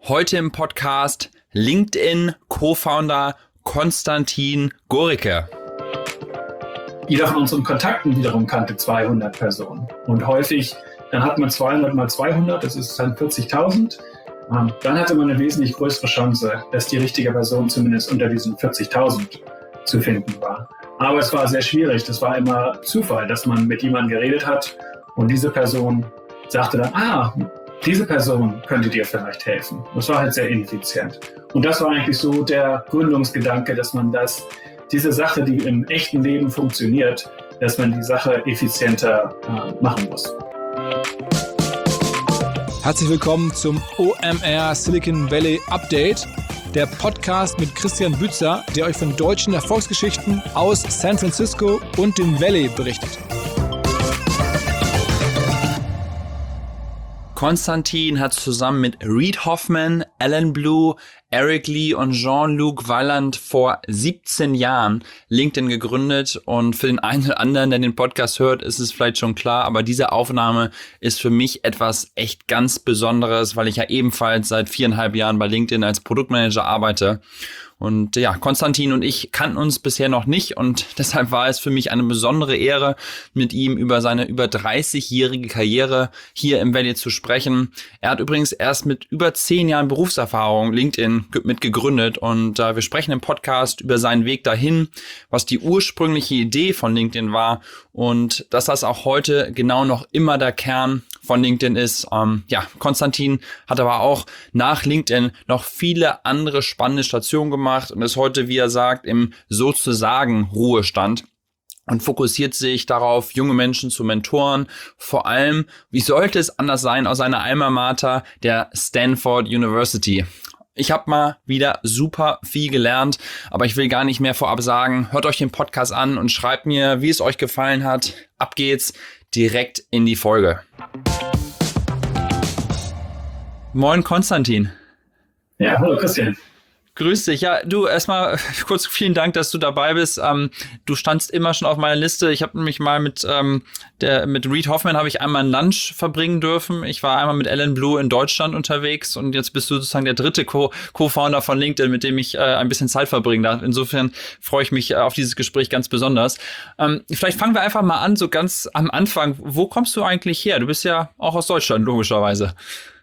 Heute im Podcast LinkedIn Co-Founder Konstantin Goricke. Jeder von unseren Kontakten wiederum kannte 200 Personen. Und häufig, dann hat man 200 mal 200, das ist dann 40.000. Dann hatte man eine wesentlich größere Chance, dass die richtige Person zumindest unter diesen 40.000 zu finden war. Aber es war sehr schwierig. Das war immer Zufall, dass man mit jemandem geredet hat und diese Person sagte dann, diese Person könnte dir vielleicht helfen. Das war halt sehr ineffizient. Und das war eigentlich so der Gründungsgedanke, dass man diese Sache, die im echten Leben funktioniert, dass man die Sache effizienter machen muss. Herzlich willkommen zum OMR Silicon Valley Update, der Podcast mit Christian Bützer, der euch von deutschen Erfolgsgeschichten aus San Francisco und dem Valley berichtet. Konstantin hat zusammen mit Reid Hoffman, Alan Blue, Eric Lee und Jean-Luc Weiland vor 17 Jahren LinkedIn gegründet. Und für den einen oder anderen, der den Podcast hört, ist es vielleicht schon klar, aber diese Aufnahme ist für mich etwas echt ganz Besonderes, weil ich ja ebenfalls seit 4,5 Jahren bei LinkedIn als Produktmanager arbeite. Und ja, Konstantin und ich kannten uns bisher noch nicht und deshalb war es für mich eine besondere Ehre, mit ihm über seine über 30-jährige Karriere hier im Valley zu sprechen. Er hat übrigens erst mit über 10 Jahren Berufserfahrung LinkedIn mit gegründet und wir sprechen im Podcast über seinen Weg dahin, was die ursprüngliche Idee von LinkedIn war und dass das auch heute genau noch immer der Kern von LinkedIn ist. Konstantin hat aber auch nach LinkedIn noch viele andere spannende Stationen gemacht und ist heute, wie er sagt, im sozusagen Ruhestand und fokussiert sich darauf, junge Menschen zu mentoren. Vor allem, wie sollte es anders sein, aus seiner Alma Mater, der Stanford University. Ich habe mal wieder super viel gelernt, aber ich will gar nicht mehr vorab sagen. Hört euch den Podcast an und schreibt mir, wie es euch gefallen hat. Ab geht's direkt in die Folge. Moin Konstantin. Ja, hallo Christian. Grüß dich. Ja, du, erstmal kurz vielen Dank, dass du dabei bist. Du standst immer schon auf meiner Liste. Ich habe nämlich mal mit Reid Hoffman habe ich einmal ein Lunch verbringen dürfen. Ich war einmal mit Alan Blue in Deutschland unterwegs und jetzt bist du sozusagen der dritte Co-Founder von LinkedIn, mit dem ich ein bisschen Zeit verbringen darf. Insofern freue ich mich auf dieses Gespräch ganz besonders. Vielleicht fangen wir einfach mal an, so ganz am Anfang. Wo kommst du eigentlich her? Du bist ja auch aus Deutschland, logischerweise.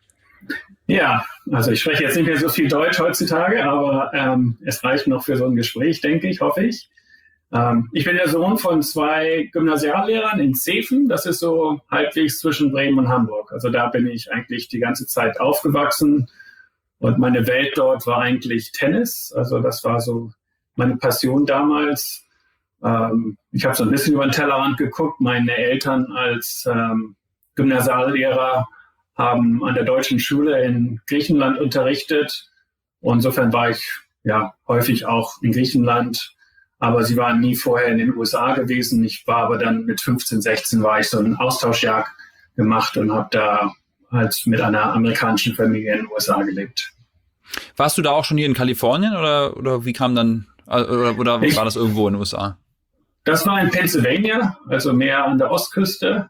Ja, also ich spreche jetzt nicht mehr so viel Deutsch heutzutage, aber es reicht noch für so ein Gespräch, denke ich, hoffe ich. Ich bin der Sohn von 2 Gymnasiallehrern in Zeven. Das ist so halbwegs zwischen Bremen und Hamburg. Also da bin ich eigentlich die ganze Zeit aufgewachsen und meine Welt dort war eigentlich Tennis. Also das war so meine Passion damals. Ich habe so ein bisschen über den Tellerrand geguckt. Meine Eltern als Gymnasiallehrer haben an der deutschen Schule in Griechenland unterrichtet. Und insofern war ich ja häufig auch in Griechenland, aber sie waren nie vorher in den USA gewesen. Ich war aber dann mit 15, 16 war ich so ein Austauschjahr gemacht und habe da halt mit einer amerikanischen Familie in den USA gelebt. Warst du da auch schon hier in Kalifornien oder wie kam dann, oder war das irgendwo in den USA? Das war in Pennsylvania, also mehr an der Ostküste,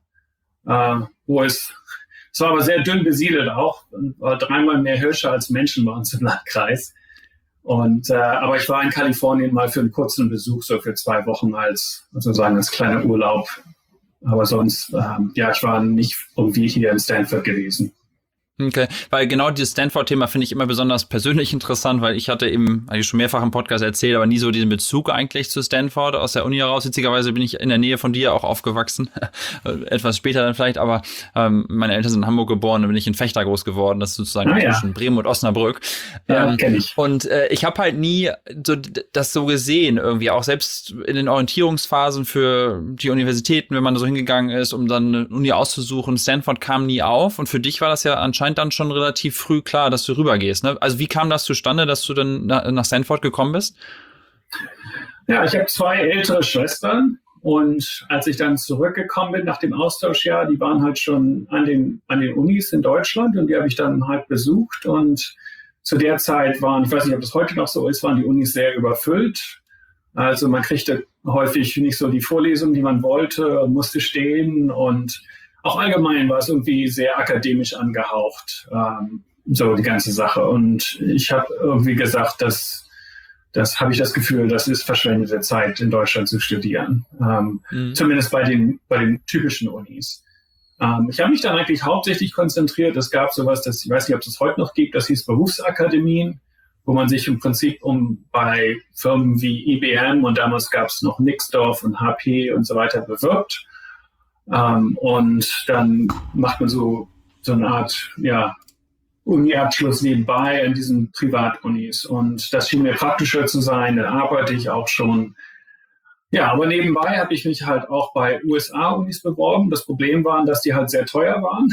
wo es war aber sehr dünn besiedelt auch, war 3-mal mehr Hirsche als Menschen bei uns im Landkreis. Aber ich war in Kalifornien mal für einen kurzen Besuch, so für 2 Wochen als kleiner Urlaub. Aber sonst, ich war nicht irgendwie hier in Stanford gewesen. Okay, weil genau dieses Stanford-Thema finde ich immer besonders persönlich interessant, weil ich hatte eben, habe ich schon mehrfach im Podcast erzählt, aber nie so diesen Bezug eigentlich zu Stanford aus der Uni heraus. Witzigerweise bin ich in der Nähe von dir auch aufgewachsen, etwas später dann vielleicht, aber meine Eltern sind in Hamburg geboren, dann bin ich in Fechter groß geworden, das ist sozusagen zwischen Bremen und Osnabrück. Ja, kenn ich. Und ich habe halt nie das so gesehen irgendwie, auch selbst in den Orientierungsphasen für die Universitäten, wenn man da so hingegangen ist, um dann eine Uni auszusuchen, Stanford kam nie auf und für dich war das ja anscheinend dann schon relativ früh klar, dass du rübergehst, ne? Also wie kam das zustande, dass du dann nach Stanford gekommen bist? Ja, ich habe 2 ältere Schwestern und als ich dann zurückgekommen bin nach dem Austauschjahr, die waren halt schon an den Unis in Deutschland und die habe ich dann halt besucht und zu der Zeit ich weiß nicht, ob das heute noch so ist, waren die Unis sehr überfüllt. Also man kriegte häufig nicht so die Vorlesungen, die man wollte, musste stehen und auch allgemein war es irgendwie sehr akademisch angehaucht. so die ganze Sache. Und ich habe irgendwie gesagt, das habe ich das Gefühl, das ist verschwendete Zeit, in Deutschland zu studieren. Zumindest bei den typischen Unis. Ich habe mich dann eigentlich hauptsächlich konzentriert. Es gab sowas, ich weiß nicht, ob es heute noch gibt, das hieß Berufsakademien, wo man sich im Prinzip bei Firmen wie IBM und damals gab es noch Nixdorf und HP und so weiter bewirbt. Und dann macht man so eine Art, Uni-Abschluss nebenbei in diesen Privatunis. Und das schien mir praktischer zu sein, dann arbeite ich auch schon. Ja, aber nebenbei habe ich mich halt auch bei USA-Unis beworben. Das Problem war, dass die halt sehr teuer waren.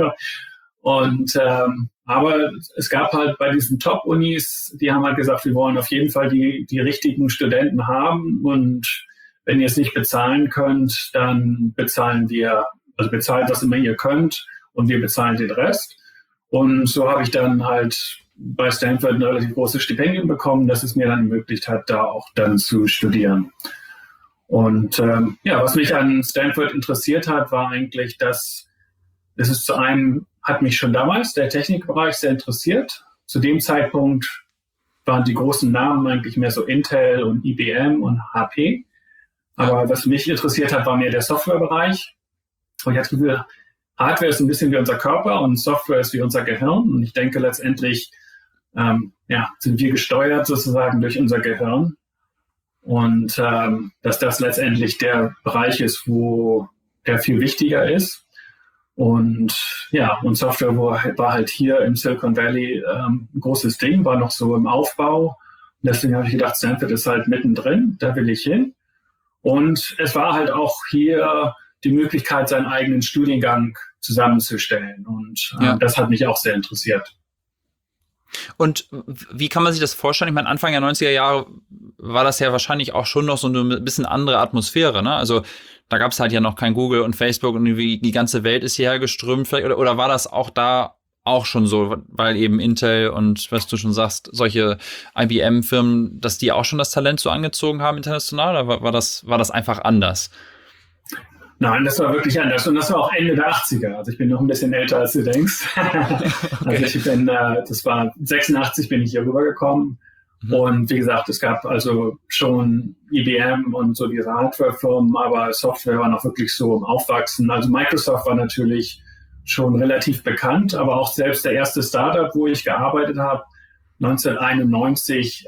Und aber es gab halt bei diesen Top-Unis, die haben halt gesagt, wir wollen auf jeden Fall die richtigen Studenten haben. Und wenn ihr es nicht bezahlen könnt, dann bezahlt, was immer ihr könnt, und wir bezahlen den Rest. Und so habe ich dann halt bei Stanford ein relativ großes Stipendium bekommen, das es mir dann ermöglicht hat, da auch dann zu studieren. Und was mich an Stanford interessiert hat, war eigentlich, dass es hat mich schon damals der Technikbereich sehr interessiert. Zu dem Zeitpunkt waren die großen Namen eigentlich mehr so Intel und IBM und HP. Aber was mich interessiert hat, war mehr der Softwarebereich. Und ich hatte das Gefühl, Hardware ist ein bisschen wie unser Körper und Software ist wie unser Gehirn. Und ich denke, letztendlich sind wir gesteuert sozusagen durch unser Gehirn. Und dass das letztendlich der Bereich ist, wo der viel wichtiger ist. Und Software war halt hier im Silicon Valley ein großes Ding, war noch so im Aufbau. Und deswegen habe ich gedacht, Stanford ist halt mittendrin, da will ich hin. Und es war halt auch hier die Möglichkeit, seinen eigenen Studiengang zusammenzustellen. Und das hat mich auch sehr interessiert. Und wie kann man sich das vorstellen? Ich meine, Anfang der 90er Jahre war das ja wahrscheinlich auch schon noch so eine bisschen andere Atmosphäre, ne? Also da gab es halt ja noch kein Google und Facebook und die ganze Welt ist hierher geströmt. Vielleicht, oder war das auch da auch schon so, weil eben Intel und, was du schon sagst, solche IBM-Firmen, dass die auch schon das Talent so angezogen haben international, oder war das einfach anders? Nein, das war wirklich anders. Und das war auch Ende der 80er. Also ich bin noch ein bisschen älter, als du denkst. Also ich bin, das war 86 bin ich hier rübergekommen. Und wie gesagt, es gab also schon IBM und so diese Hardware-Firmen, aber Software war noch wirklich so im Aufwachsen. Also Microsoft war natürlich schon relativ bekannt, aber auch selbst der erste Startup, wo ich gearbeitet habe, 1991,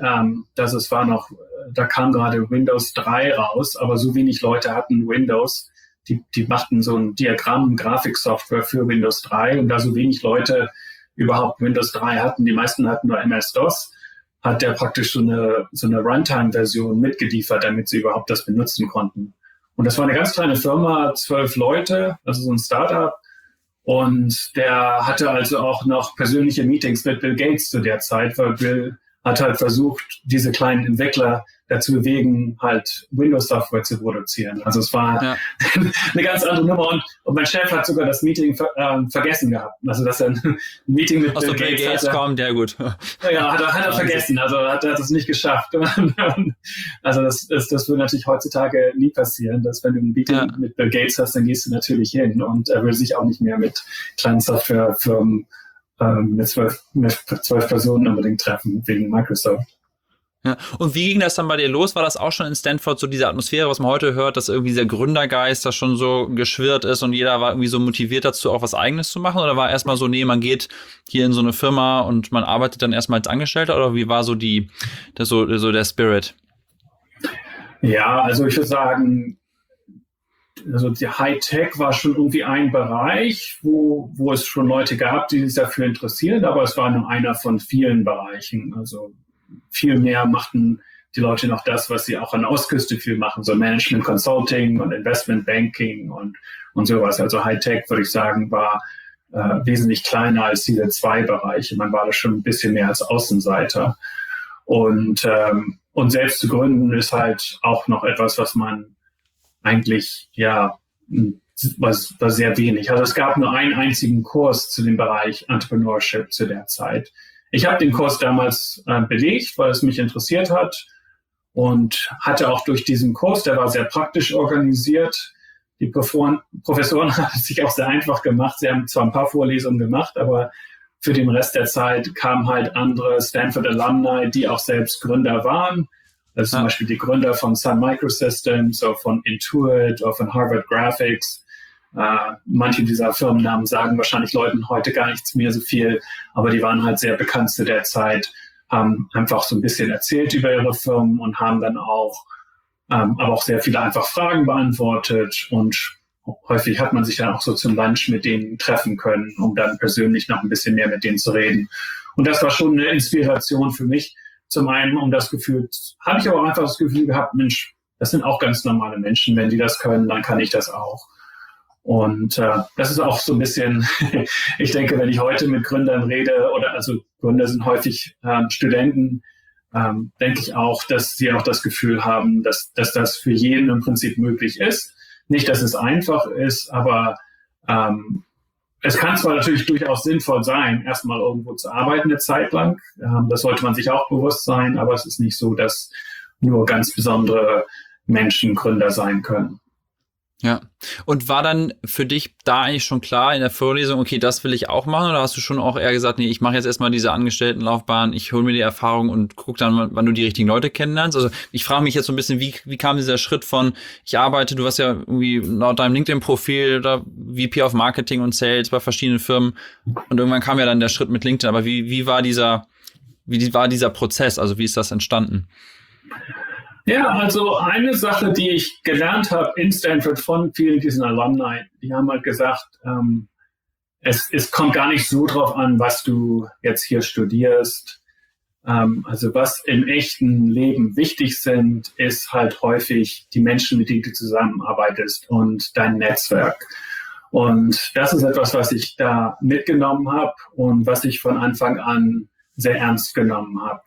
da kam gerade Windows 3 raus, aber so wenig Leute hatten Windows. Die machten so ein Diagramm, Grafiksoftware für Windows 3, und da so wenig Leute überhaupt Windows 3 hatten, die meisten hatten nur MS-DOS, hat der praktisch so eine Runtime-Version mitgeliefert, damit sie überhaupt das benutzen konnten. Und das war eine ganz kleine Firma, 12 Leute, also so ein Startup. Und der hatte also auch noch persönliche Meetings mit Bill Gates zu der Zeit, weil Bill hat halt versucht, diese kleinen Entwickler dazu bewegen, halt Windows-Software zu produzieren. Also es war eine ganz andere Nummer. Und mein Chef hat sogar das Meeting vergessen gehabt. Also dass er ein Meeting mit Bill Gates kommt, ja gut. Ja, hat er vergessen. Also hat er es nicht geschafft. Also das würde natürlich heutzutage nie passieren, dass wenn du ein Meeting mit Bill Gates hast, dann gehst du natürlich hin. Und er will sich auch nicht mehr mit kleinen Softwarefirmen mit 12 Personen unbedingt treffen wegen Microsoft. Ja. Und wie ging das dann bei dir los? War das auch schon in Stanford so diese Atmosphäre, was man heute hört, dass irgendwie dieser Gründergeist da schon so geschwirrt ist und jeder war irgendwie so motiviert dazu, auch was Eigenes zu machen? Oder war erstmal so, nee, man geht hier in so eine Firma und man arbeitet dann erstmal als Angestellter? Oder wie war so der Spirit? Ja, also ich würde sagen, also die Hightech war schon irgendwie ein Bereich, wo es schon Leute gab, die sich dafür interessieren, aber es war nur einer von vielen Bereichen. Also viel mehr machten die Leute noch das, was sie auch an der Ostküste viel machen, so Management Consulting und Investment Banking und sowas. Also Hightech, würde ich sagen, war wesentlich kleiner als diese zwei Bereiche. Man war da schon ein bisschen mehr als Außenseiter. Und selbst zu gründen ist halt auch noch etwas, was man eigentlich, war sehr wenig. Also es gab nur einen einzigen Kurs zu dem Bereich Entrepreneurship zu der Zeit. Ich habe den Kurs damals belegt, weil es mich interessiert hat und hatte auch durch diesen Kurs, der war sehr praktisch organisiert. Die Professoren haben es sich auch sehr einfach gemacht. Sie haben zwar ein paar Vorlesungen gemacht, aber für den Rest der Zeit kamen halt andere Stanford Alumni, die auch selbst Gründer waren. Also zum Beispiel die Gründer von Sun Microsystems oder von Intuit oder von Harvard Graphics. Manche dieser Firmennamen sagen wahrscheinlich Leuten heute gar nichts mehr so viel, aber die waren halt sehr bekannt zu der Zeit, haben einfach so ein bisschen erzählt über ihre Firmen und haben dann auch, aber auch sehr viele einfach Fragen beantwortet, und häufig hat man sich dann auch so zum Lunch mit denen treffen können, um dann persönlich noch ein bisschen mehr mit denen zu reden. Und das war schon eine Inspiration für mich. Zum einen habe ich aber auch einfach das Gefühl gehabt, Mensch, das sind auch ganz normale Menschen. Wenn die das können, dann kann ich das auch. Und das ist auch so ein bisschen, ich denke, wenn ich heute mit Gründern rede, also Gründer sind häufig Studenten, denke ich auch, dass sie auch das Gefühl haben, dass das für jeden im Prinzip möglich ist. Nicht, dass es einfach ist, aber es kann zwar natürlich durchaus sinnvoll sein, erstmal irgendwo zu arbeiten eine Zeit lang. Das sollte man sich auch bewusst sein, aber es ist nicht so, dass nur ganz besondere Menschen Gründer sein können. Ja. Und war dann für dich da eigentlich schon klar in der Vorlesung, okay, das will ich auch machen? Oder hast du schon auch eher gesagt, nee, ich mache jetzt erstmal diese Angestelltenlaufbahn, ich hole mir die Erfahrung und guck dann, wann du die richtigen Leute kennenlernst? Also ich frage mich jetzt so ein bisschen, wie kam dieser Schritt von, ich arbeite, du warst ja irgendwie laut deinem LinkedIn-Profil oder VP of Marketing und Sales bei verschiedenen Firmen, und irgendwann kam ja dann der Schritt mit LinkedIn. Aber wie war dieser Prozess? Also wie ist das entstanden? Ja, also eine Sache, die ich gelernt habe in Stanford von vielen diesen Alumni, die haben halt gesagt, es kommt gar nicht so drauf an, was du jetzt hier studierst. Also was im echten Leben wichtig sind, ist halt häufig die Menschen, mit denen du zusammenarbeitest und dein Netzwerk. Und das ist etwas, was ich da mitgenommen habe und was ich von Anfang an sehr ernst genommen habe.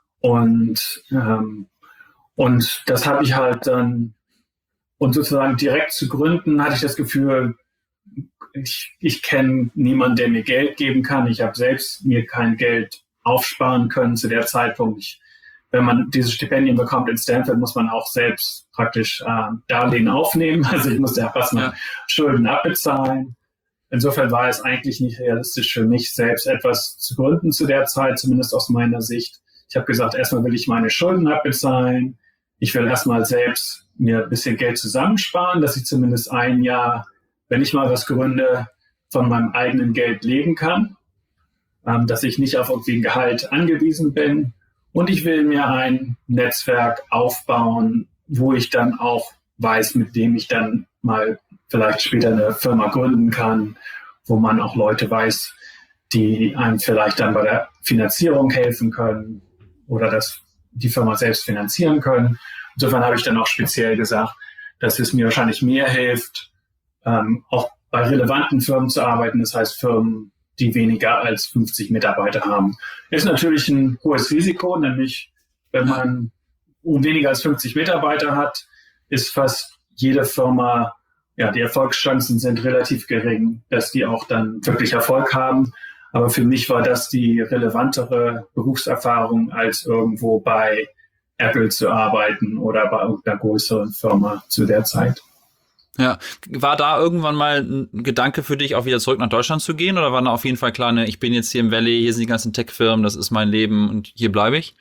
Und das habe ich halt dann, und sozusagen direkt zu gründen, hatte ich das Gefühl, ich kenne niemanden, der mir Geld geben kann. Ich habe selbst mir kein Geld aufsparen können zu der Zeitpunkt. Wenn man diese Stipendien bekommt in Stanford, muss man auch selbst praktisch Darlehen aufnehmen. Also ich musste ja fast mal Schulden abbezahlen. Insofern war es eigentlich nicht realistisch für mich, selbst etwas zu gründen zu der Zeit, zumindest aus meiner Sicht. Ich habe gesagt, erstmal will ich meine Schulden abbezahlen. Ich will erstmal selbst mir ein bisschen Geld zusammensparen, dass ich zumindest ein Jahr, wenn ich mal was gründe, von meinem eigenen Geld leben kann, dass ich nicht auf irgendwie ein Gehalt angewiesen bin. Und ich will mir ein Netzwerk aufbauen, wo ich dann auch weiß, mit dem ich dann mal vielleicht später eine Firma gründen kann, wo man auch Leute weiß, die einem vielleicht dann bei der Finanzierung helfen können oder die Firma selbst finanzieren können. Insofern habe ich dann auch speziell gesagt, dass es mir wahrscheinlich mehr hilft, auch bei relevanten Firmen zu arbeiten. Das heißt, Firmen, die weniger als 50 Mitarbeiter haben. Ist natürlich ein hohes Risiko, nämlich wenn man weniger als 50 Mitarbeiter hat, ist fast jede Firma, die Erfolgschancen sind relativ gering, dass die auch dann wirklich Erfolg haben. Aber für mich war das die relevantere Berufserfahrung, als irgendwo bei Apple zu arbeiten oder bei irgendeiner größeren Firma zu der Zeit. Ja, war da irgendwann mal ein Gedanke für dich, auch wieder zurück nach Deutschland zu gehen? Oder war da auf jeden Fall klar, ich bin jetzt hier im Valley, hier sind die ganzen Tech-Firmen, das ist mein Leben und hier bleibe ich?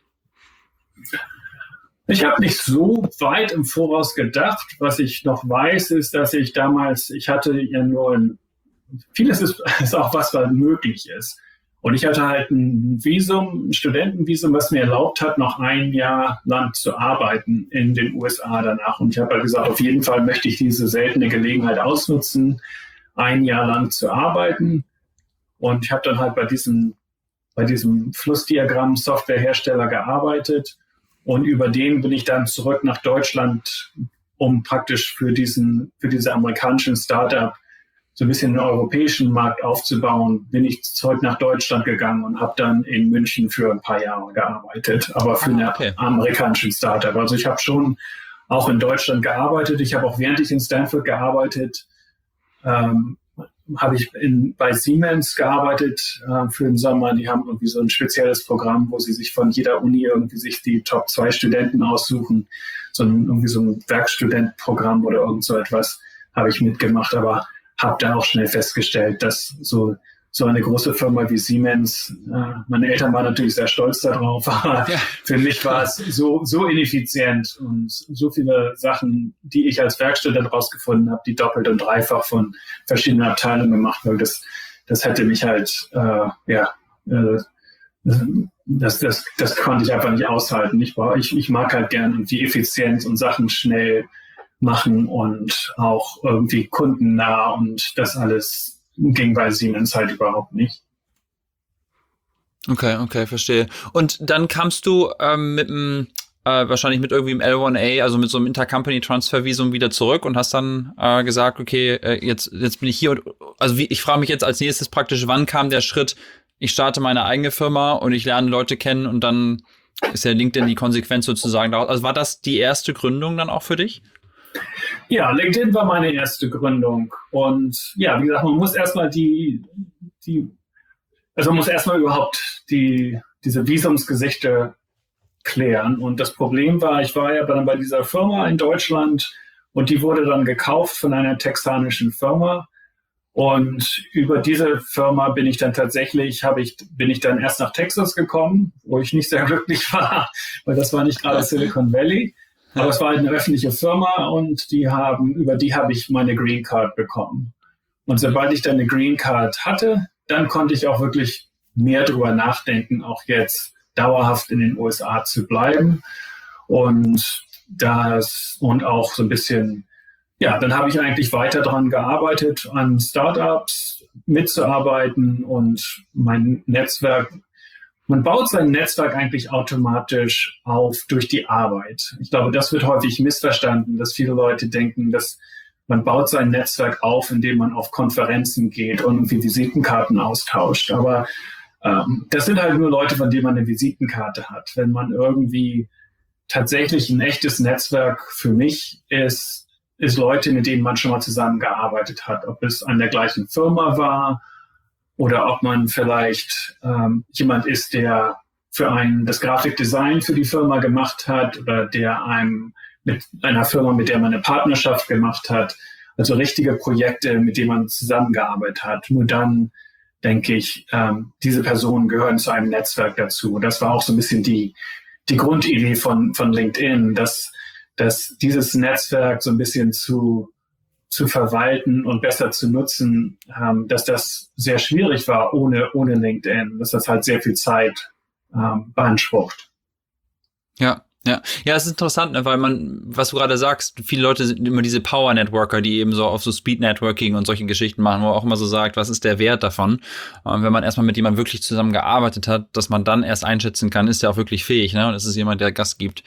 Ich habe nicht so weit im Voraus gedacht. Was ich noch weiß, ist, dass ich hatte ja nur vieles ist auch was möglich ist. Und ich hatte halt ein Studentenvisum, was mir erlaubt hat, noch ein Jahr lang zu arbeiten in den USA danach. Und ich habe halt gesagt, auf jeden Fall möchte ich diese seltene Gelegenheit ausnutzen, ein Jahr lang zu arbeiten. Und ich habe dann halt bei diesem Flussdiagramm Softwarehersteller gearbeitet. Und über den bin ich dann zurück nach Deutschland, um praktisch für diese amerikanischen Startup so ein bisschen den europäischen Markt aufzubauen, bin ich zurück nach Deutschland gegangen und habe dann in München für ein paar Jahre gearbeitet, aber für eine amerikanische Startup. Also ich habe schon auch in Deutschland gearbeitet. Ich habe auch, während ich in Stanford gearbeitet, habe ich bei Siemens gearbeitet für den Sommer. Die haben irgendwie so ein spezielles Programm, wo sie sich von jeder Uni irgendwie sich die Top 2 Studenten aussuchen. Irgendwie so ein Werkstudentenprogramm oder irgend so etwas habe ich mitgemacht, aber habe dann auch schnell festgestellt, dass so so eine große Firma wie Siemens. Meine Eltern waren natürlich sehr stolz darauf, aber für mich war es so ineffizient und so viele Sachen, die ich als Werkstudent rausgefunden habe, die doppelt und dreifach von verschiedenen Abteilungen gemacht wurden. Das hätte mich halt, das konnte ich einfach nicht aushalten. Ich mag halt gern irgendwie Effizienz und Sachen schnell machen und auch irgendwie kundennah, und das alles ging bei Siemens halt überhaupt nicht. Okay, verstehe. Und dann kamst du wahrscheinlich mit irgendwie im L1A, also mit so einem Intercompany-Transfer-Visum wieder zurück und hast dann gesagt, okay, jetzt bin ich hier. Und also ich frage mich jetzt als nächstes praktisch, wann kam der Schritt, ich starte meine eigene Firma und ich lerne Leute kennen und dann ist ja LinkedIn die Konsequenz sozusagen daraus. Also war das die erste Gründung dann auch für dich? Ja, LinkedIn war meine erste Gründung. Und ja, wie gesagt, man muss erstmal überhaupt diese Visumsgesichte klären. Und das Problem war, ich war ja dann bei dieser Firma in Deutschland und die wurde dann gekauft von einer texanischen Firma. Und über diese Firma bin ich dann erst nach Texas gekommen, wo ich nicht sehr glücklich war, weil das war nicht gerade Silicon Valley. Aber es war eine öffentliche Firma und über die habe ich meine Green Card bekommen. Und sobald ich dann eine Green Card hatte, dann konnte ich auch wirklich mehr drüber nachdenken, auch jetzt dauerhaft in den USA zu bleiben. Und auch so ein bisschen, ja, dann habe ich eigentlich weiter daran gearbeitet, an Startups mitzuarbeiten und mein Netzwerk. Man baut sein Netzwerk eigentlich automatisch auf durch die Arbeit. Ich glaube, das wird häufig missverstanden, dass viele Leute denken, dass man baut sein Netzwerk auf, indem man auf Konferenzen geht und irgendwie Visitenkarten austauscht. Aber das sind halt nur Leute, von denen man eine Visitenkarte hat. Wenn man irgendwie tatsächlich ein echtes Netzwerk für mich ist Leute, mit denen man schon mal zusammengearbeitet hat. Ob es an der gleichen Firma war, oder ob man vielleicht jemand ist, der für einen das Grafikdesign für die Firma gemacht hat oder der einem mit einer Firma, mit der man eine Partnerschaft gemacht hat. Also richtige Projekte, mit denen man zusammengearbeitet hat. Nur dann, denke ich, diese Personen gehören zu einem Netzwerk dazu. Das war auch so ein bisschen die Grundidee von LinkedIn, dass dieses Netzwerk so ein bisschen zu verwalten und besser zu nutzen, dass das sehr schwierig war ohne LinkedIn, dass das halt sehr viel Zeit beansprucht. Ja, es ist interessant, ne, weil was du gerade sagst, viele Leute sind immer diese Power-Networker, die eben so auf so Speed-Networking und solche Geschichten machen, wo man auch immer so sagt, was ist der Wert davon? Wenn man erstmal mit jemandem wirklich zusammengearbeitet hat, dass man dann erst einschätzen kann, ist der auch wirklich fähig, ne? Und es ist jemand, der Gas gibt.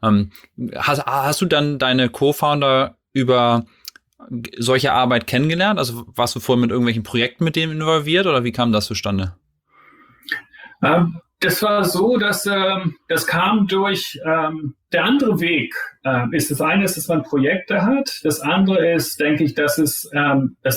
Hast du dann deine Co-Founder über solche Arbeit kennengelernt? Also warst du vorher mit irgendwelchen Projekten mit denen involviert oder wie kam das zustande? Das war so, dass das kam durch der andere Weg. Das eine ist, dass man Projekte hat. Das andere ist, denke ich, dass das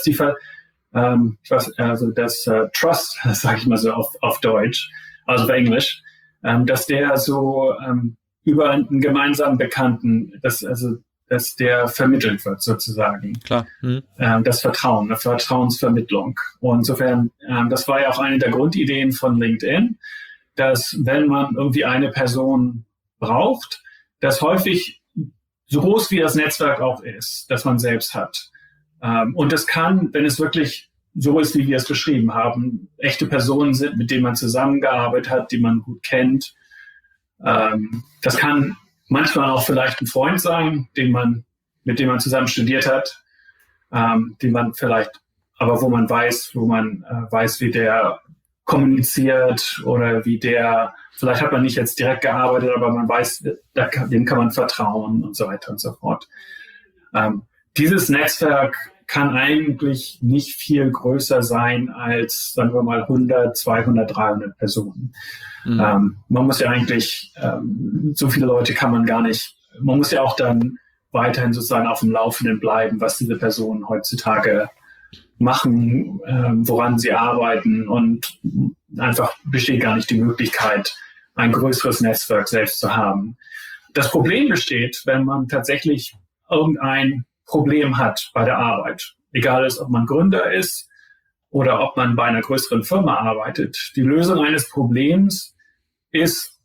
Trust, das sage ich mal so auf Deutsch, also auf Englisch, dass der so über einen gemeinsamen Bekannten, dass der vermittelt wird sozusagen. Klar. Das Vertrauen, eine Vertrauensvermittlung. Und insofern, das war ja auch eine der Grundideen von LinkedIn, dass wenn man irgendwie eine Person braucht, das häufig so groß wie das Netzwerk auch ist, das man selbst hat. Und das kann, wenn es wirklich so ist, wie wir es beschrieben haben, echte Personen sind, mit denen man zusammengearbeitet hat, die man gut kennt. Das kann manchmal auch vielleicht ein Freund sein, mit dem man zusammen studiert hat, den man vielleicht, aber wo man weiß, wie der kommuniziert oder vielleicht hat man nicht jetzt direkt gearbeitet, aber man weiß, dem kann man vertrauen und so weiter und so fort. Dieses Netzwerk kann eigentlich nicht viel größer sein als, sagen wir mal, 100, 200, 300 Personen. Man muss ja eigentlich, so viele Leute kann man gar nicht, man muss ja auch dann weiterhin sozusagen auf dem Laufenden bleiben, was diese Personen heutzutage machen, woran sie arbeiten, und einfach besteht gar nicht die Möglichkeit, ein größeres Netzwerk selbst zu haben. Das Problem besteht, wenn man tatsächlich irgendein Problem hat bei der Arbeit. Egal ist, ob man Gründer ist oder ob man bei einer größeren Firma arbeitet. Die Lösung eines Problems ist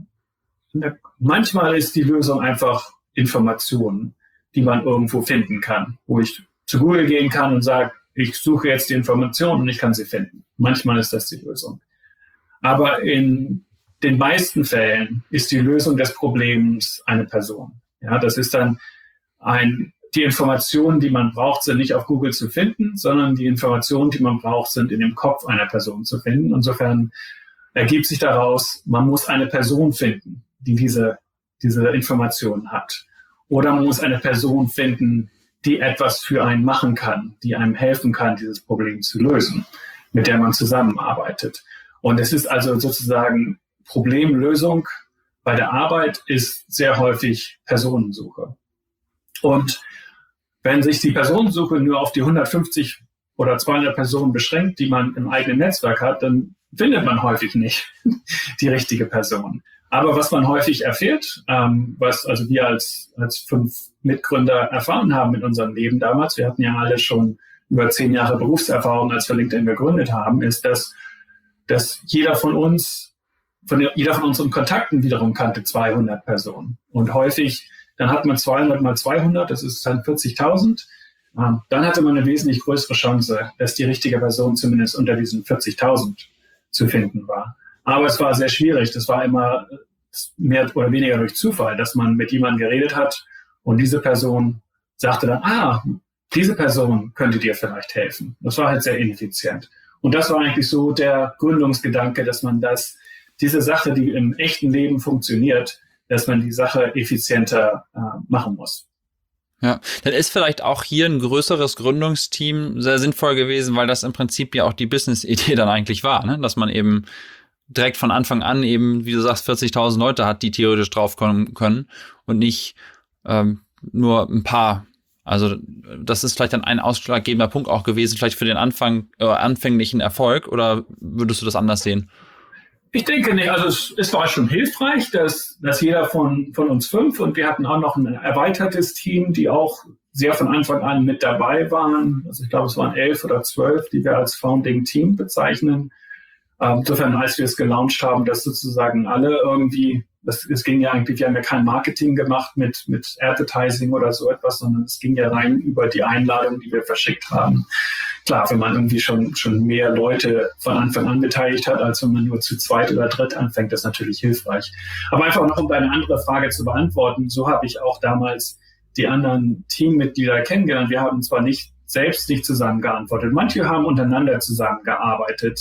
manchmal ist die Lösung einfach Informationen, die man irgendwo finden kann, wo ich zu Google gehen kann und sage, ich suche jetzt die Informationen und ich kann sie finden. Manchmal ist das die Lösung. Aber in den meisten Fällen ist die Lösung des Problems eine Person. Ja, das ist dann die Informationen, die man braucht, sind nicht auf Google zu finden, sondern die Informationen, die man braucht, sind in dem Kopf einer Person zu finden. Insofern ergibt sich daraus, man muss eine Person finden, die diese Informationen hat. Oder man muss eine Person finden, die etwas für einen machen kann, die einem helfen kann, dieses Problem zu lösen, mit der man zusammenarbeitet. Und es ist also sozusagen Problemlösung bei der Arbeit ist sehr häufig Personensuche. Und wenn sich die Personensuche nur auf die 150 oder 200 Personen beschränkt, die man im eigenen Netzwerk hat, dann findet man häufig nicht die richtige Person. Aber was man häufig erfährt, was also wir als 5 Mitgründer erfahren haben in unserem Leben damals, wir hatten ja alle schon über 10 Jahre Berufserfahrung, als wir LinkedIn gegründet haben, ist, dass jeder von unseren Kontakten wiederum kannte 200 Personen. Und häufig, dann hat man 200 mal 200, das ist dann 40.000. Dann hatte man eine wesentlich größere Chance, dass die richtige Person zumindest unter diesen 40.000 zu finden war. Aber es war sehr schwierig. Das war immer mehr oder weniger durch Zufall, dass man mit jemandem geredet hat und diese Person sagte dann, diese Person könnte dir vielleicht helfen. Das war halt sehr ineffizient. Und das war eigentlich so der Gründungsgedanke, dass man diese Sache, die im echten Leben funktioniert, dass man die Sache effizienter machen muss. Ja, dann ist vielleicht auch hier ein größeres Gründungsteam sehr sinnvoll gewesen, weil das im Prinzip ja auch die Business-Idee dann eigentlich war, ne? Dass man eben direkt von Anfang an eben, wie du sagst, 40.000 Leute hat, die theoretisch draufkommen können und nicht nur ein paar. Also das ist vielleicht dann ein ausschlaggebender Punkt auch gewesen, vielleicht für den anfänglichen Erfolg, oder würdest du das anders sehen? Ich denke nicht. Also es war schon hilfreich, dass jeder von uns 5, und wir hatten auch noch ein erweitertes Team, die auch sehr von Anfang an mit dabei waren. Also ich glaube, es waren 11 oder 12, die wir als Founding Team bezeichnen. Insofern, als wir es gelauncht haben, dass sozusagen alle irgendwie, es ging ja eigentlich, wir haben ja kein Marketing gemacht mit Advertising oder so etwas, sondern es ging ja rein über die Einladung, die wir verschickt haben. Klar, wenn man irgendwie schon mehr Leute von Anfang an beteiligt hat, als wenn man nur zu zweit oder dritt anfängt, das ist natürlich hilfreich. Aber einfach noch, um deine andere Frage zu beantworten, so habe ich auch damals die anderen Teammitglieder kennengelernt. Wir haben zwar selbst nicht zusammengeantwortet, manche haben untereinander zusammengearbeitet.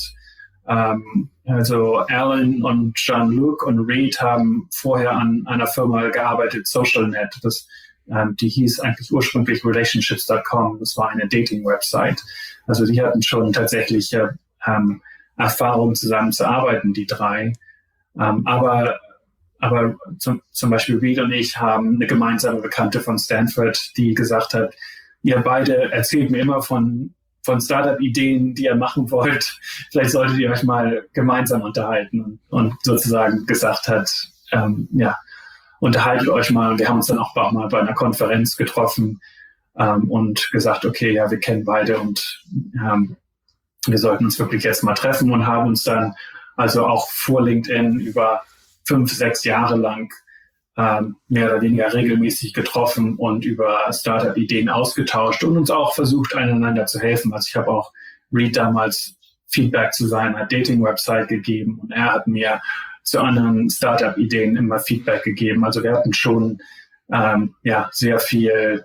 Also Alan und Jean-Luc und Reed haben vorher an einer Firma gearbeitet, SocialNet. Die hieß eigentlich ursprünglich Relationships.com. Das war eine Dating-Website. Also die hatten schon tatsächlich Erfahrung, zusammenzuarbeiten, die 3. Aber zum Beispiel Reed und ich haben eine gemeinsame Bekannte von Stanford, die gesagt hat, ihr beide erzählt mir immer von Startup-Ideen, die ihr machen wollt. Vielleicht solltet ihr euch mal gemeinsam unterhalten und sozusagen gesagt hat, unterhaltet euch mal. Und wir haben uns dann auch mal bei einer Konferenz getroffen und gesagt, okay, ja, wir kennen beide und wir sollten uns wirklich jetzt mal treffen, und haben uns dann also auch vor LinkedIn über 5, 6 Jahre lang mehr oder weniger regelmäßig getroffen und über Startup-Ideen ausgetauscht und uns auch versucht, einander zu helfen. Also ich habe auch Reed damals Feedback zu seiner Dating-Website gegeben und er hat mir zu anderen Startup-Ideen immer Feedback gegeben. Also wir hatten schon sehr viel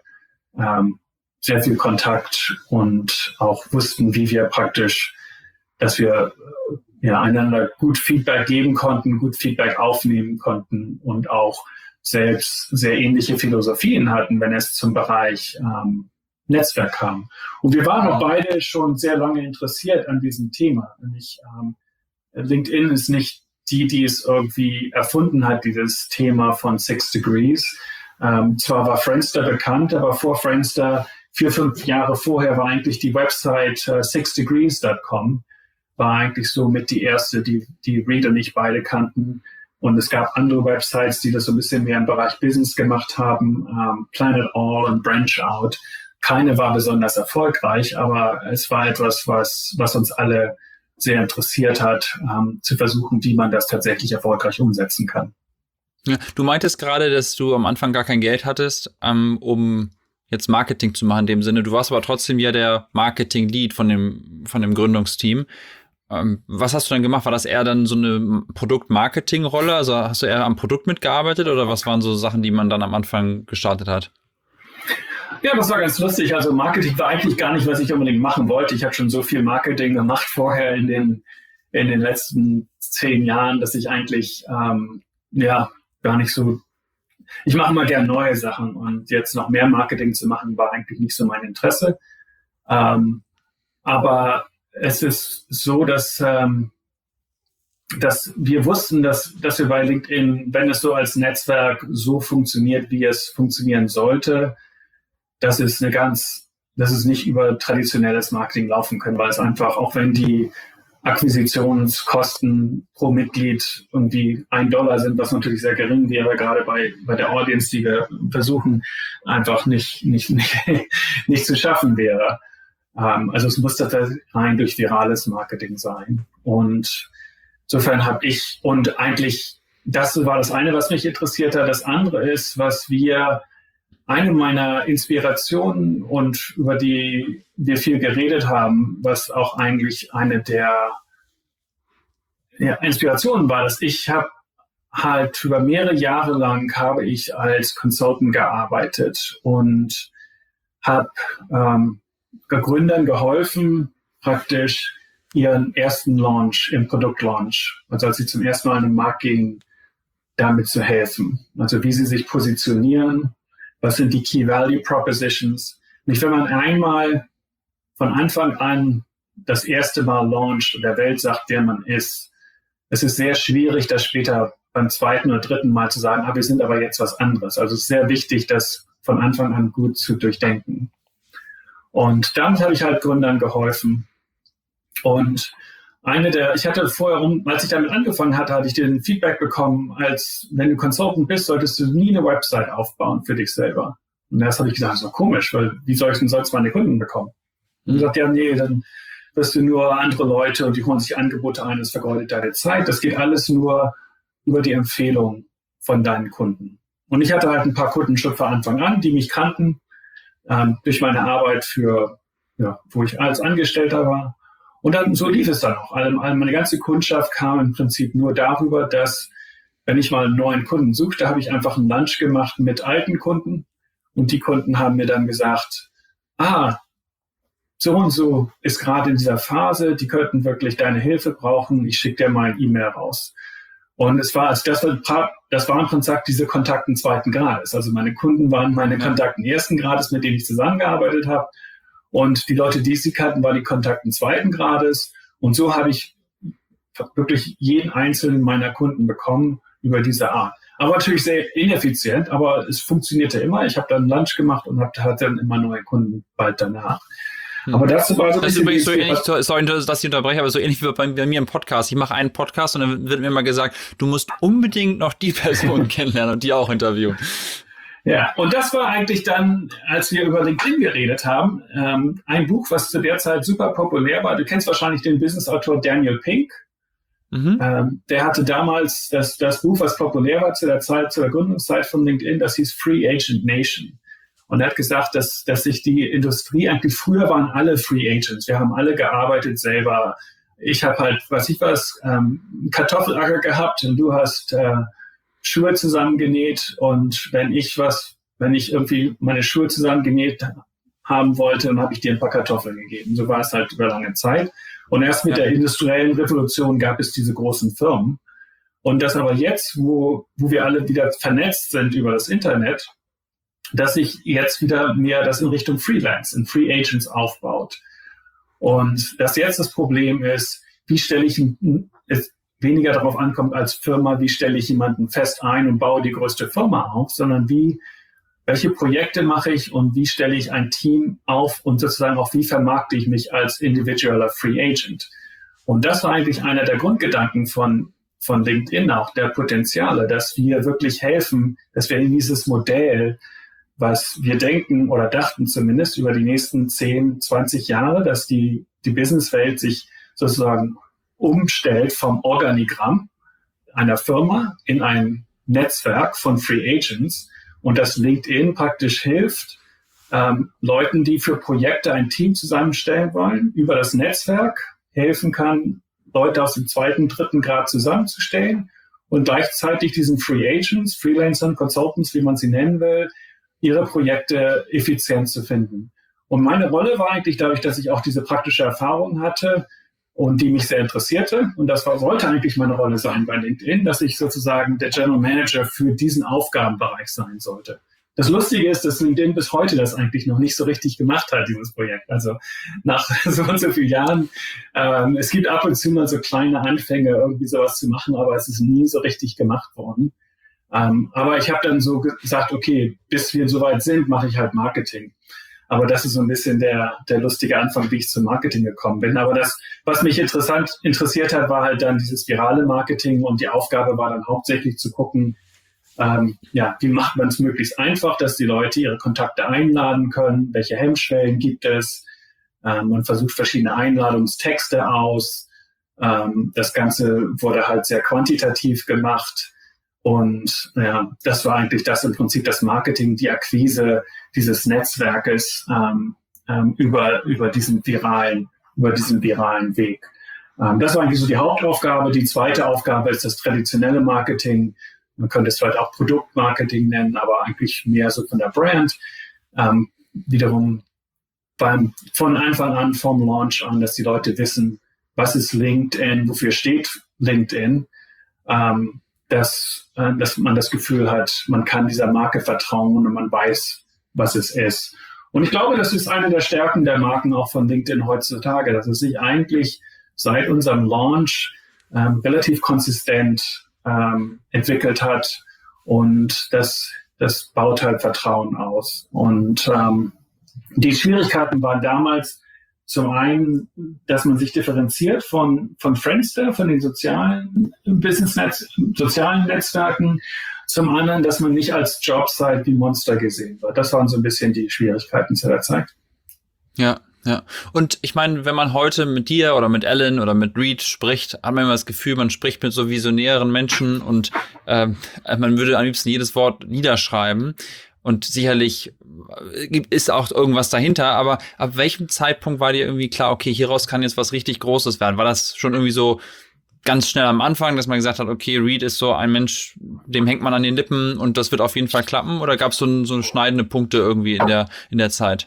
Kontakt und auch wussten, wie wir praktisch, dass wir einander gut Feedback geben konnten, gut Feedback aufnehmen konnten und auch selbst sehr ähnliche Philosophien hatten, wenn es zum Bereich Netzwerk kam. Und wir waren auch beide schon sehr lange interessiert an diesem Thema. Nämlich LinkedIn ist nicht die es irgendwie erfunden hat, dieses Thema von 6 Degrees. Zwar war Friendster bekannt, aber vor Friendster, 4, 5 Jahre vorher, war eigentlich die Website 6degrees.com, war eigentlich so mit die erste, die Reed und ich beide kannten. Und es gab andere Websites, die das so ein bisschen mehr im Bereich Business gemacht haben, Planet All und Branch Out. keine war besonders erfolgreich, aber es war etwas, was uns alle sehr interessiert hat, zu versuchen, wie man das tatsächlich erfolgreich umsetzen kann. Ja, du meintest gerade, dass du am Anfang gar kein Geld hattest, um jetzt Marketing zu machen in dem Sinne. Du warst aber trotzdem ja der Marketing-Lead von dem Gründungsteam. Was hast du dann gemacht? War das eher dann so eine Produkt-Marketing-Rolle? Also hast du eher am Produkt mitgearbeitet oder was waren so Sachen, die man dann am Anfang gestartet hat? Ja, das war ganz lustig. Also Marketing war eigentlich gar nicht, was ich unbedingt machen wollte. Ich habe schon so viel Marketing gemacht vorher in den letzten 10 Jahren, dass ich eigentlich gar nicht so. Ich mache immer gern neue Sachen und jetzt noch mehr Marketing zu machen, war eigentlich nicht so mein Interesse. Aber es ist so, dass wir wussten, dass wir bei LinkedIn, wenn es so als Netzwerk so funktioniert, wie es funktionieren sollte, dass es nicht über traditionelles Marketing laufen können, weil es einfach, auch wenn die Akquisitionskosten pro Mitglied irgendwie $1 sind, was natürlich sehr gering wäre, gerade bei der Audience, die wir versuchen, einfach nicht zu schaffen wäre. Also es muss tatsächlich rein durch virales Marketing sein. Und insofern und eigentlich, das war das eine, was mich interessiert hat. Das andere ist, eine meiner Inspirationen und über die wir viel geredet haben, was auch eigentlich eine der Inspirationen war, dass ich habe halt über mehrere Jahre lang habe ich als Consultant gearbeitet und habe Gründern geholfen, praktisch ihren ersten Launch, im Produktlaunch, also als sie zum ersten Mal in den Markt gingen, damit zu helfen. Also wie sie sich positionieren, was sind die Key Value Propositions. Nicht, wenn man einmal von Anfang an das erste Mal launcht und der Welt sagt, wer man ist, es ist sehr schwierig, das später beim zweiten oder dritten Mal zu sagen, wir sind aber jetzt was anderes. Also es ist sehr wichtig, das von Anfang an gut zu durchdenken. Und damit habe ich halt Gründern geholfen. Und ich hatte vorher, als ich damit angefangen hatte, hatte ich den Feedback bekommen, als wenn du Consultant bist, solltest du nie eine Website aufbauen für dich selber. Und das habe ich gesagt, das ist doch komisch, weil wie soll ich denn sonst meine Kunden bekommen? Und ich sagte, ja, nee, dann wirst du nur andere Leute und die holen sich Angebote ein, das vergeudet deine Zeit. Das geht alles nur über die Empfehlung von deinen Kunden. Und ich hatte halt ein paar Kunden schon von Anfang an, die mich kannten, durch meine Arbeit wo ich als Angestellter war. Und dann, so lief es dann auch. Meine ganze Kundschaft kam im Prinzip nur darüber, dass, wenn ich mal einen neuen Kunden suchte, habe ich einfach einen Lunch gemacht mit alten Kunden. Und die Kunden haben mir dann gesagt, so und so ist gerade in dieser Phase, die könnten wirklich deine Hilfe brauchen, ich schicke dir mal ein E-Mail raus. Und das war im Prinzip diese Kontakten zweiten Grades. Also meine Kunden waren meine Kontakten ersten Grades, mit denen ich zusammengearbeitet habe. Und die Leute, die sie kannten, waren die Kontakten zweiten Grades. Und so habe ich wirklich jeden einzelnen meiner Kunden bekommen über diese Art. Aber natürlich sehr ineffizient, aber es funktionierte immer. Ich habe dann Lunch gemacht und hatte dann immer neue Kunden bald danach. Aber das war so ein bisschen... Das ist übrigens so ähnlich, sorry, dass ich unterbreche, aber so ähnlich wie bei mir im Podcast. Ich mache einen Podcast und dann wird mir immer gesagt, du musst unbedingt noch die Person kennenlernen und die auch interviewen. Ja, und das war eigentlich dann, als wir über LinkedIn geredet haben, ein Buch, was zu der Zeit super populär war. Du kennst wahrscheinlich den Business-Autor Daniel Pink. Der hatte damals das Buch, was populär war zu der Gründungszeit von LinkedIn, das hieß Free Agent Nation. Und er hat gesagt, dass sich die Industrie, eigentlich früher waren alle Free Agents. Wir haben alle gearbeitet selber. Ich habe halt, einen Kartoffelacker gehabt und du hast Schuhe zusammengenäht. Und wenn ich irgendwie meine Schuhe zusammengenäht haben wollte, dann habe ich dir ein paar Kartoffeln gegeben. So war es halt über lange Zeit. Und erst mit der industriellen Revolution gab es diese großen Firmen. Und das aber jetzt, wo wir alle wieder vernetzt sind über das Internet, dass sich jetzt wieder mehr das in Richtung Freelance, in Free Agents aufbaut. Und dass jetzt das Problem ist, es weniger darauf ankommt als Firma, wie stelle ich jemanden fest ein und baue die größte Firma auf, sondern welche Projekte mache ich und wie stelle ich ein Team auf und sozusagen auch wie vermarkte ich mich als individueller Free Agent. Und das war eigentlich einer der Grundgedanken von LinkedIn auch, der Potenziale, dass wir wirklich helfen, dass wir in dieses Modell, was wir denken oder dachten zumindest über die nächsten 10, 20 Jahre, dass die Businesswelt sich sozusagen umstellt vom Organigramm einer Firma in ein Netzwerk von Free Agents und dass LinkedIn praktisch hilft, Leuten, die für Projekte ein Team zusammenstellen wollen, über das Netzwerk helfen kann, Leute aus dem 2., 3. Grad zusammenzustellen und gleichzeitig diesen Free Agents, Freelancern, Consultants, wie man sie nennen will, ihre Projekte effizient zu finden. Und meine Rolle war eigentlich dadurch, dass ich auch diese praktische Erfahrung hatte und die mich sehr interessierte. Und das sollte eigentlich meine Rolle sein bei LinkedIn, dass ich sozusagen der General Manager für diesen Aufgabenbereich sein sollte. Das Lustige ist, dass LinkedIn bis heute das eigentlich noch nicht so richtig gemacht hat, dieses Projekt. Also nach so und so vielen Jahren, es gibt ab und zu mal so kleine Anfänge, irgendwie sowas zu machen, aber es ist nie so richtig gemacht worden. Aber ich habe dann so gesagt, okay, bis wir soweit sind, mache ich halt Marketing. Aber das ist so ein bisschen der lustige Anfang, wie ich zum Marketing gekommen bin. Aber das, was mich interessiert hat, war halt dann dieses virale Marketing und die Aufgabe war dann hauptsächlich zu gucken, wie macht man es möglichst einfach, dass die Leute ihre Kontakte einladen können, welche Hemmschwellen gibt es, man versucht verschiedene Einladungstexte aus, das Ganze wurde halt sehr quantitativ gemacht und das war eigentlich das im Prinzip das Marketing, die Akquise dieses Netzwerkes über diesen viralen Weg. Das war eigentlich so die Hauptaufgabe. Die zweite Aufgabe ist das traditionelle Marketing. Man könnte es vielleicht auch Produktmarketing nennen, aber eigentlich mehr so von der Brand. Wiederum von Anfang an, vom Launch an, dass die Leute wissen, was ist LinkedIn, wofür steht LinkedIn, dass man das Gefühl hat, man kann dieser Marke vertrauen und man weiß, was es ist. Und ich glaube, das ist eine der Stärken der Marken auch von LinkedIn heutzutage, dass es sich eigentlich seit unserem Launch relativ konsistent entwickelt hat und das baut halt Vertrauen aus. Und die Schwierigkeiten waren damals zum einen, dass man sich differenziert von Friendster, von den sozialen sozialen Netzwerken, zum anderen, dass man nicht als Jobsite wie Monster gesehen wird. Das waren so ein bisschen die Schwierigkeiten zu der Zeit. Ja. Ja, und ich meine, wenn man heute mit dir oder mit Alan oder mit Reed spricht, hat man immer das Gefühl, man spricht mit so visionären Menschen und man würde am liebsten jedes Wort niederschreiben. Und sicherlich ist auch irgendwas dahinter, aber ab welchem Zeitpunkt war dir irgendwie klar, okay, hieraus kann jetzt was richtig Großes werden? War das schon irgendwie so ganz schnell am Anfang, dass man gesagt hat, okay, Reed ist so ein Mensch, dem hängt man an den Lippen und das wird auf jeden Fall klappen? Oder gab es so schneidende Punkte irgendwie in der Zeit?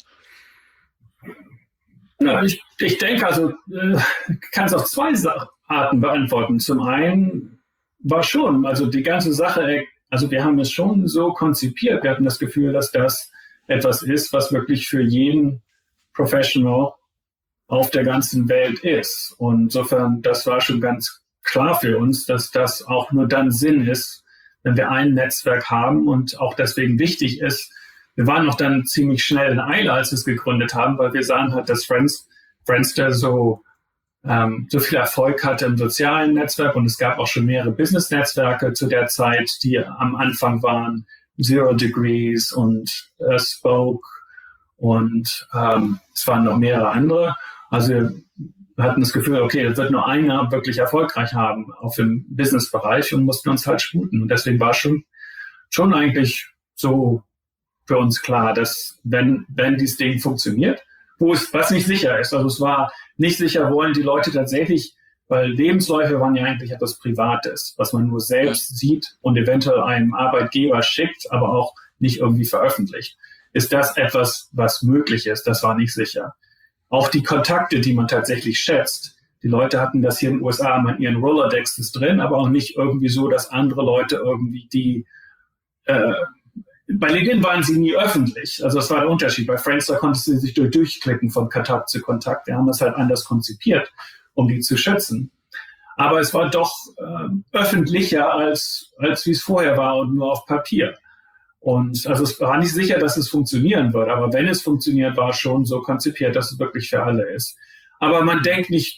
Ja, ich denke, also kann es auf zwei Arten beantworten. Zum einen war schon, also die ganze Sache, also wir haben es schon so konzipiert, wir hatten das Gefühl, dass das etwas ist, was wirklich für jeden Professional auf der ganzen Welt ist. Und insofern, das war schon ganz klar für uns, dass das auch nur dann Sinn ist, wenn wir ein Netzwerk haben und auch deswegen wichtig ist. Wir waren noch dann ziemlich schnell in Eile, als wir es gegründet haben, weil wir sahen halt, dass Friendster so viel Erfolg hatte im sozialen Netzwerk und es gab auch schon mehrere Business-Netzwerke zu der Zeit, die am Anfang waren, Zero Degrees und Spoke und es waren noch mehrere andere. Also wir hatten das Gefühl, okay, das wird nur einer wirklich erfolgreich haben auf dem Business-Bereich und mussten uns halt sputen. Und deswegen war schon eigentlich so für uns klar, dass wenn dieses Ding funktioniert, was nicht sicher ist, also es war nicht sicher, wollen die Leute tatsächlich, weil Lebensläufe waren ja eigentlich etwas Privates, was man nur selbst sieht und eventuell einem Arbeitgeber schickt, aber auch nicht irgendwie veröffentlicht. Ist das etwas, was möglich ist? Das war nicht sicher. Auch die Kontakte, die man tatsächlich schätzt. Die Leute hatten das hier in den USA in ihren Rolodexes drin, aber auch nicht irgendwie so, dass andere Leute irgendwie bei LinkedIn waren sie nie öffentlich. Also das war der Unterschied. Bei Friendster konntest du sich durchklicken von Kontakt zu Kontakt. Wir haben das halt anders konzipiert, um die zu schützen. Aber es war doch öffentlicher, als wie es vorher war und nur auf Papier. Und also es war nicht sicher, dass es funktionieren wird. Aber wenn es funktioniert, war es schon so konzipiert, dass es wirklich für alle ist. Aber man denkt nicht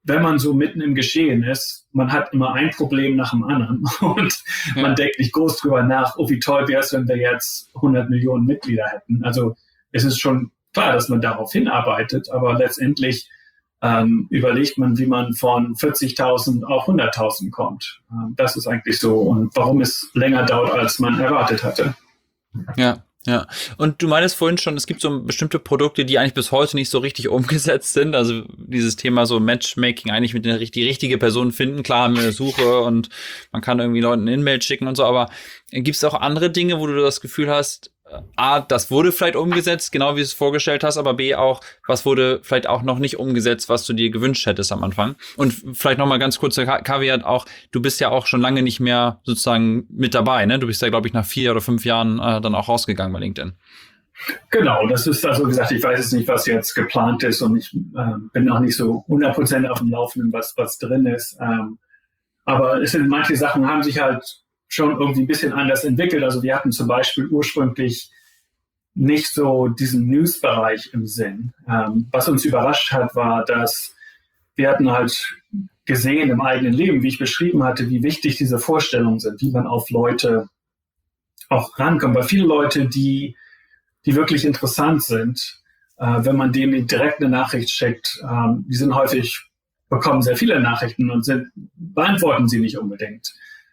wenn man so mitten im Geschehen ist, man hat immer ein Problem nach dem anderen und man denkt nicht groß drüber nach, oh, wie toll wäre es, wenn wir jetzt 100 Millionen Mitglieder hätten. Also es ist schon klar, dass man darauf hinarbeitet, aber letztendlich überlegt man, wie man von 40.000 auf 100.000 kommt. Das ist eigentlich so und warum es länger dauert, als man erwartet hatte. Ja. Ja, und du meintest vorhin schon, es gibt so bestimmte Produkte, die eigentlich bis heute nicht so richtig umgesetzt sind. Also dieses Thema so Matchmaking, eigentlich mit der die richtige Person finden. Klar haben wir eine Suche und man kann irgendwie Leuten eine E-Mail schicken und so, aber gibt es auch andere Dinge, wo du das Gefühl hast, A, das wurde vielleicht umgesetzt, genau wie du es vorgestellt hast, aber B auch, was wurde vielleicht auch noch nicht umgesetzt, was du dir gewünscht hättest am Anfang. Und vielleicht nochmal ganz kurzer Kaviar auch, du bist ja auch schon lange nicht mehr sozusagen mit dabei, ne? Du bist ja, glaube ich, nach 4 oder 5 Jahren dann auch rausgegangen bei LinkedIn. Genau, das ist also gesagt, ich weiß jetzt nicht, was jetzt geplant ist und ich bin auch nicht so 100% auf dem Laufenden, was drin ist. Aber es sind manche Sachen haben sich halt schon irgendwie ein bisschen anders entwickelt. Also wir hatten zum Beispiel ursprünglich nicht so diesen News-Bereich im Sinn. Was uns überrascht hat, war, dass wir hatten halt gesehen im eigenen Leben, wie ich beschrieben hatte, wie wichtig diese Vorstellungen sind, wie man auf Leute auch rankommt. Weil viele Leute, die wirklich interessant sind, wenn man denen direkt eine Nachricht schickt, die sind häufig, bekommen sehr viele Nachrichten und beantworten sie nicht unbedingt.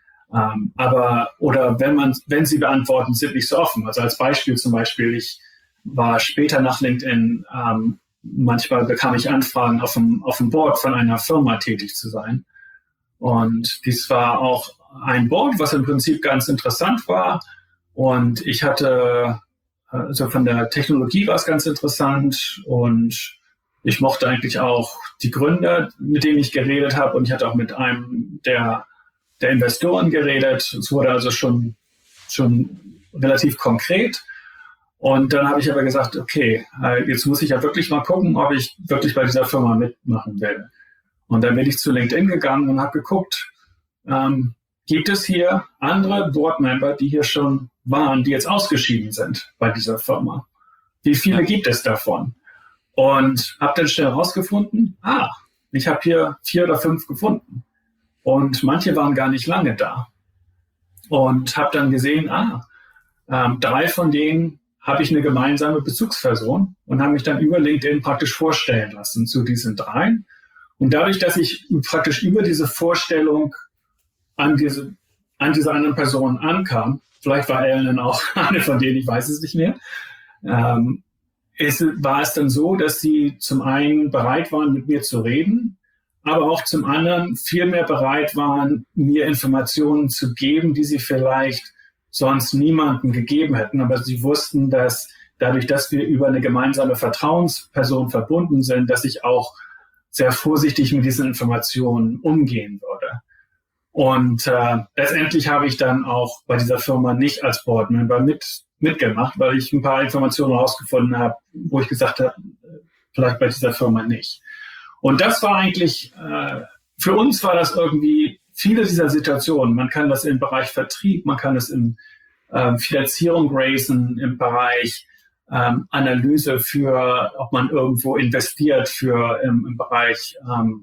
Oder wenn sie beantworten, sind nicht so offen. Also als Beispiel zum Beispiel, ich war später nach LinkedIn, manchmal bekam ich Anfragen auf dem Board von einer Firma tätig zu sein. Und dies war auch ein Board, was im Prinzip ganz interessant war. Und ich hatte, also von der Technologie war es ganz interessant und ich mochte eigentlich auch die Gründer, mit denen ich geredet habe. Und ich hatte auch mit einem der Investoren geredet. Es wurde also schon relativ konkret. Und dann habe ich aber gesagt, okay, jetzt muss ich ja wirklich mal gucken, ob ich wirklich bei dieser Firma mitmachen will. Und dann bin ich zu LinkedIn gegangen und habe geguckt, gibt es hier andere Boardmember, die hier schon waren, die jetzt ausgeschieden sind bei dieser Firma? Wie viele gibt es davon? Und habe dann schnell herausgefunden, ich habe hier 4 oder 5 gefunden. Und manche waren gar nicht lange da. Und habe dann gesehen, 3 von denen habe ich eine gemeinsame Bezugsperson und habe mich dann über LinkedIn praktisch vorstellen lassen zu diesen 3. Und dadurch, dass ich praktisch über diese Vorstellung an diese anderen Personen ankam, vielleicht war Ellen auch eine von denen, ich weiß es nicht mehr, war es dann so, dass sie zum einen bereit waren, mit mir zu reden, aber auch zum anderen viel mehr bereit waren, mir Informationen zu geben, die sie vielleicht sonst niemandem gegeben hätten. Aber sie wussten, dass dadurch, dass wir über eine gemeinsame Vertrauensperson verbunden sind, dass ich auch sehr vorsichtig mit diesen Informationen umgehen würde. Und letztendlich habe ich dann auch bei dieser Firma nicht als Boardmember mitgemacht, weil ich ein paar Informationen herausgefunden habe, wo ich gesagt habe, vielleicht bei dieser Firma nicht. Und das war eigentlich, für uns war das irgendwie viele dieser Situationen. Man kann das im Bereich Vertrieb, man kann es in Finanzierung raisen, im Bereich Analyse für, ob man irgendwo investiert im Bereich,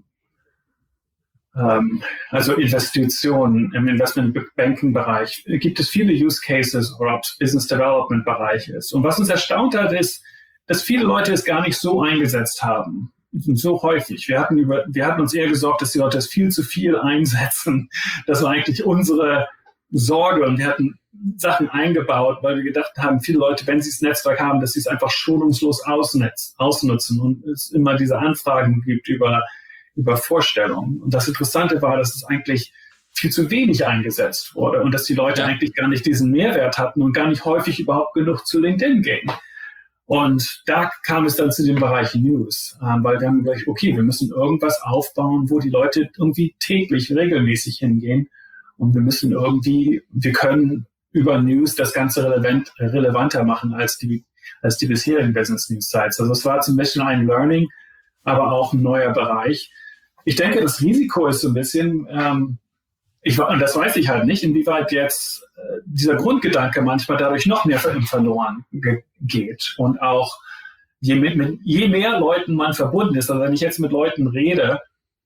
also Investitionen im Investment-Banking-Bereich. Gibt es viele Use Cases oder ob es Business Development-Bereich ist. Und was uns erstaunt hat, ist, dass viele Leute es gar nicht so eingesetzt haben. So häufig. Wir hatten uns eher gesorgt, dass die Leute es viel zu viel einsetzen. Das war eigentlich unsere Sorge. Und wir hatten Sachen eingebaut, weil wir gedacht haben, viele Leute, wenn sie das Netzwerk haben, dass sie es einfach schonungslos ausnutzen und es immer diese Anfragen gibt über Vorstellungen. Und das Interessante war, dass es eigentlich viel zu wenig eingesetzt wurde und dass die Leute eigentlich gar nicht diesen Mehrwert hatten und gar nicht häufig überhaupt genug zu LinkedIn gingen. Und da kam es dann zu dem Bereich News, weil wir haben gesagt, okay, wir müssen irgendwas aufbauen, wo die Leute irgendwie täglich, regelmäßig hingehen. Und wir können über News das Ganze relevanter machen als die bisherigen Business News Sites. Also es war zum Beispiel ein Learning, aber auch ein neuer Bereich. Ich denke, das Risiko ist so ein bisschen, und das weiß ich halt nicht, inwieweit jetzt dieser Grundgedanke manchmal dadurch noch mehr verloren geht. Und auch je mehr Leuten man verbunden ist, also wenn ich jetzt mit Leuten rede,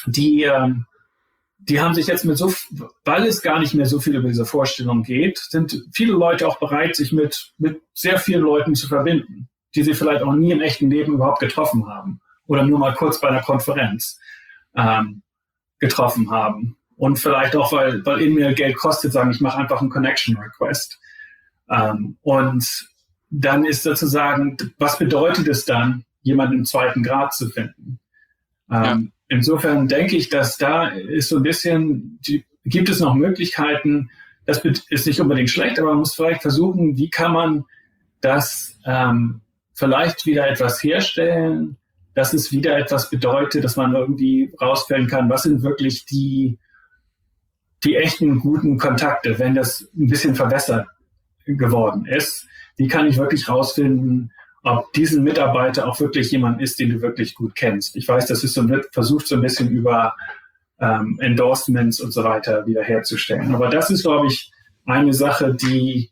die haben sich jetzt weil es gar nicht mehr so viel über diese Vorstellung geht, sind viele Leute auch bereit, sich mit sehr vielen Leuten zu verbinden, die sie vielleicht auch nie im echten Leben überhaupt getroffen haben oder nur mal kurz bei einer Konferenz getroffen haben. Und vielleicht auch, weil E-Mail Geld kostet, sagen, ich mache einfach einen Connection Request. Und dann ist sozusagen, was bedeutet es dann, jemanden im zweiten Grad zu finden? Insofern denke ich, dass da ist so ein bisschen, gibt es noch Möglichkeiten, das ist nicht unbedingt schlecht, aber man muss vielleicht versuchen, wie kann man das vielleicht wieder etwas herstellen, dass es wieder etwas bedeutet, dass man irgendwie rausfinden kann, was sind wirklich die echten guten Kontakte, wenn das ein bisschen verbessert geworden ist. Wie kann ich wirklich rausfinden, ob diesen Mitarbeiter auch wirklich jemand ist, den du wirklich gut kennst? Ich weiß, das ist versucht so ein bisschen über Endorsements und so weiter wiederherzustellen. Aber das ist, glaube ich, eine Sache, die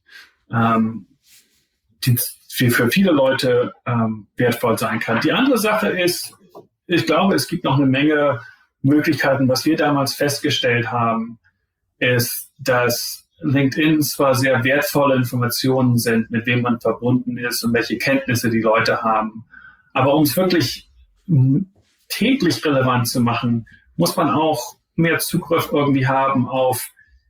für viele Leute wertvoll sein kann. Die andere Sache ist, ich glaube, es gibt noch eine Menge Möglichkeiten. Was wir damals festgestellt haben, ist, dass LinkedIn zwar sehr wertvolle Informationen sind, mit wem man verbunden ist und welche Kenntnisse die Leute haben. Aber um es wirklich täglich relevant zu machen, muss man auch mehr Zugriff irgendwie haben auf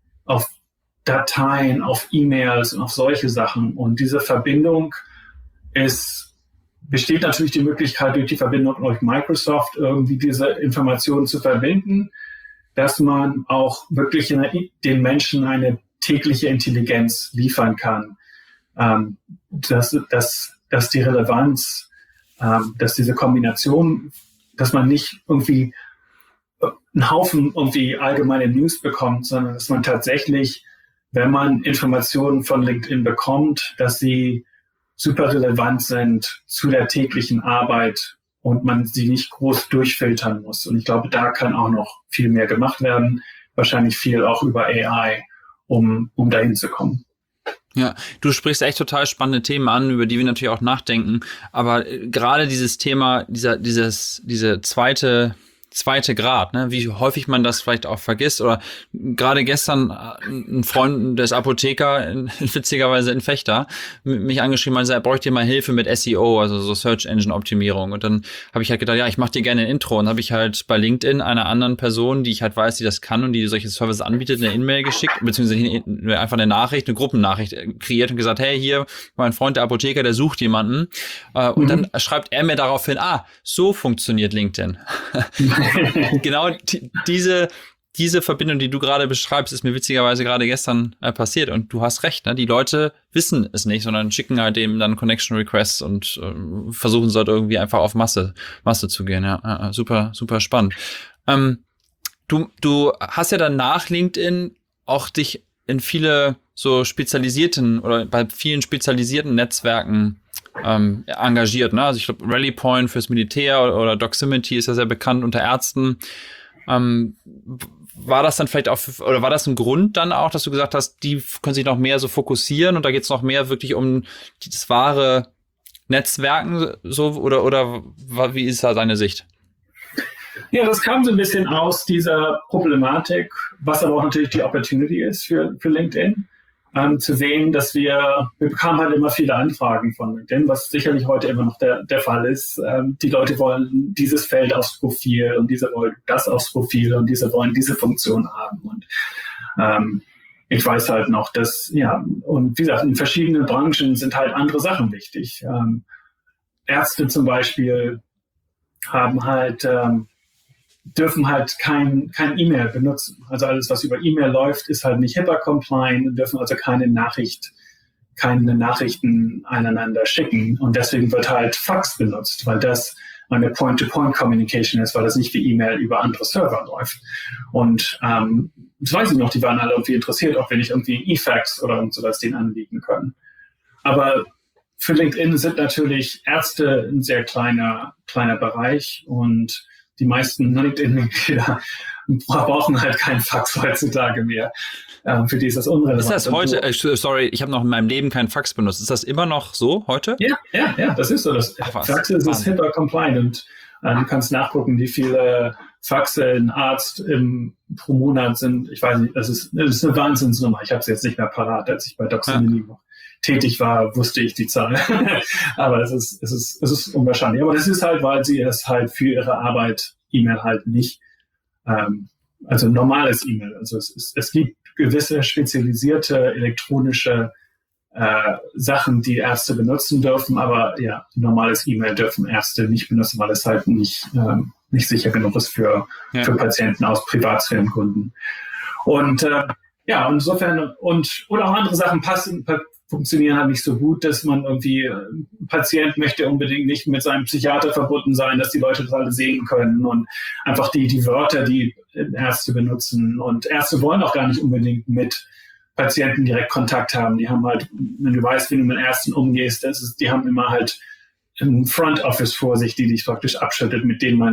Dateien, auf E-Mails und auf solche Sachen. Und diese Verbindung besteht natürlich die Möglichkeit, durch die Verbindung durch Microsoft irgendwie diese Informationen zu verbinden, dass man auch wirklich den Menschen eine tägliche Intelligenz liefern kann, dass die Relevanz, dass diese Kombination, dass man nicht irgendwie einen Haufen irgendwie allgemeine News bekommt, sondern dass man tatsächlich, wenn man Informationen von LinkedIn bekommt, dass sie super relevant sind zu der täglichen Arbeit und man sie nicht groß durchfiltern muss. Und ich glaube, da kann auch noch viel mehr gemacht werden, wahrscheinlich viel auch über AI, um dahin zu kommen. Ja, du sprichst echt total spannende Themen an, über die wir natürlich auch nachdenken. Aber gerade dieses Thema, diese zweite Grad, ne, wie häufig man das vielleicht auch vergisst. Oder gerade gestern ein Freund des Apotheker, witzigerweise in Fechter, mich angeschrieben, er bräuchte mal Hilfe mit SEO, also so Search Engine Optimierung. Und dann habe ich halt gedacht, ja, ich mache dir gerne ein Intro. Und habe ich halt bei LinkedIn einer anderen Person, die ich halt weiß, die das kann und die solche Services anbietet, eine E-Mail geschickt, beziehungsweise einfach eine Gruppennachricht kreiert und gesagt, hey, hier, mein Freund der Apotheker, der sucht jemanden. Und dann schreibt er mir daraufhin, so funktioniert LinkedIn. Genau diese Verbindung, die du gerade beschreibst, ist mir witzigerweise gerade gestern passiert. Und du hast recht, ne? Die Leute wissen es nicht, sondern schicken halt eben dann Connection Requests und versuchen es halt irgendwie einfach auf Masse zu gehen. Ja, super, super spannend. Du hast ja dann nach LinkedIn auch dich in viele so spezialisierten oder bei vielen spezialisierten Netzwerken engagiert, ne? Also ich glaube, Rallypoint fürs Militär oder Doximity ist ja sehr bekannt unter Ärzten. War das dann vielleicht auch, oder war das ein Grund dann auch, dass du gesagt hast, die können sich noch mehr so fokussieren und da geht es noch mehr wirklich um das wahre Netzwerken so oder wie ist da deine Sicht? Ja, das kam so ein bisschen aus dieser Problematik, was aber auch natürlich die Opportunity ist für LinkedIn. Zu sehen, dass wir bekamen halt immer viele Anfragen von LinkedIn, was sicherlich heute immer noch der Fall ist. Die Leute wollen dieses Feld aufs Profil und diese wollen das aufs Profil und diese wollen diese Funktion haben. Und ich weiß halt noch, dass, und wie gesagt, in verschiedenen Branchen sind halt andere Sachen wichtig. Ärzte zum Beispiel haben halt dürfen halt kein E-Mail benutzen. Also alles, was über E-Mail läuft, ist halt nicht HIPAA-compliant und dürfen also keine Nachrichten aneinander schicken. Und deswegen wird halt Fax benutzt, weil das eine Point-to-Point-Communication ist, weil das nicht wie E-Mail über andere Server läuft. Und das weiß ich noch, die waren alle irgendwie interessiert, ob wir nicht irgendwie E-Fax oder sowas denen anbieten können. Aber für LinkedIn sind natürlich Ärzte ein sehr kleiner Bereich und die meisten LinkedIn-Mitglieder brauchen halt keinen Fax heutzutage mehr. Für die ist das unrelevant. Ist das heute, sorry, ich habe noch in meinem Leben keinen Fax benutzt. Ist das immer noch so heute? Ja, das ist so. Das Fax ist HIPAA-compliant und du kannst nachgucken, wie viele Faxe, ein Arzt pro Monat sind, ich weiß nicht, das ist eine Wahnsinnsnummer. Ich habe es jetzt nicht mehr parat. Als ich bei Doximity noch tätig war, wusste ich die Zahl. Aber es ist unwahrscheinlich. Aber das ist halt, weil sie es halt für ihre Arbeit E-Mail halt nicht, also normales E-Mail. Also es gibt gewisse spezialisierte elektronische Sachen, die Ärzte benutzen dürfen, aber ja, normales E-Mail dürfen Ärzte nicht benutzen, weil es halt nicht sicher genug ist für Patienten aus Privatsphärengründen. Und insofern oder auch andere Sachen funktionieren halt nicht so gut, dass man irgendwie, ein Patient möchte unbedingt nicht mit seinem Psychiater verbunden sein, dass die Leute das alle sehen können und einfach die Wörter, die Ärzte benutzen. Und Ärzte wollen auch gar nicht unbedingt mit Patienten direkt Kontakt haben. Die haben halt, wenn du weißt, wie du mit Ärzten umgehst, die haben immer halt ein Front Office vor sich, die dich praktisch abschüttet, mit denen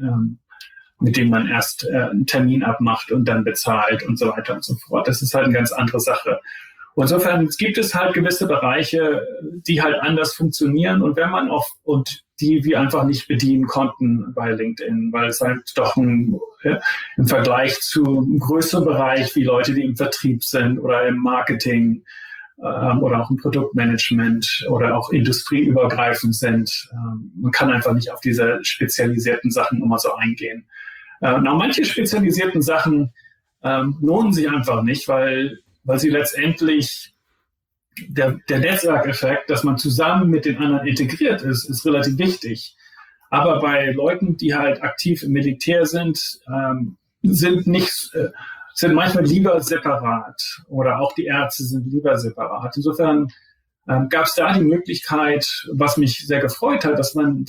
man erst einen Termin abmacht und dann bezahlt und so weiter und so fort. Das ist halt eine ganz andere Sache. Insofern gibt es halt gewisse Bereiche, die halt anders funktionieren und die wir einfach nicht bedienen konnten bei LinkedIn, weil es halt doch im Vergleich zu einem größeren Bereich wie Leute, die im Vertrieb sind oder im Marketing oder auch im Produktmanagement oder auch industrieübergreifend sind. Man kann einfach nicht auf diese spezialisierten Sachen immer so eingehen. Manche spezialisierten Sachen lohnen sich einfach nicht, weil sie letztendlich der Netzwerkeffekt, dass man zusammen mit den anderen integriert ist relativ wichtig. Aber bei Leuten, die halt aktiv im Militär sind, sind manchmal lieber separat oder auch die Ärzte sind lieber separat. Insofern gab es da die Möglichkeit, was mich sehr gefreut hat, dass man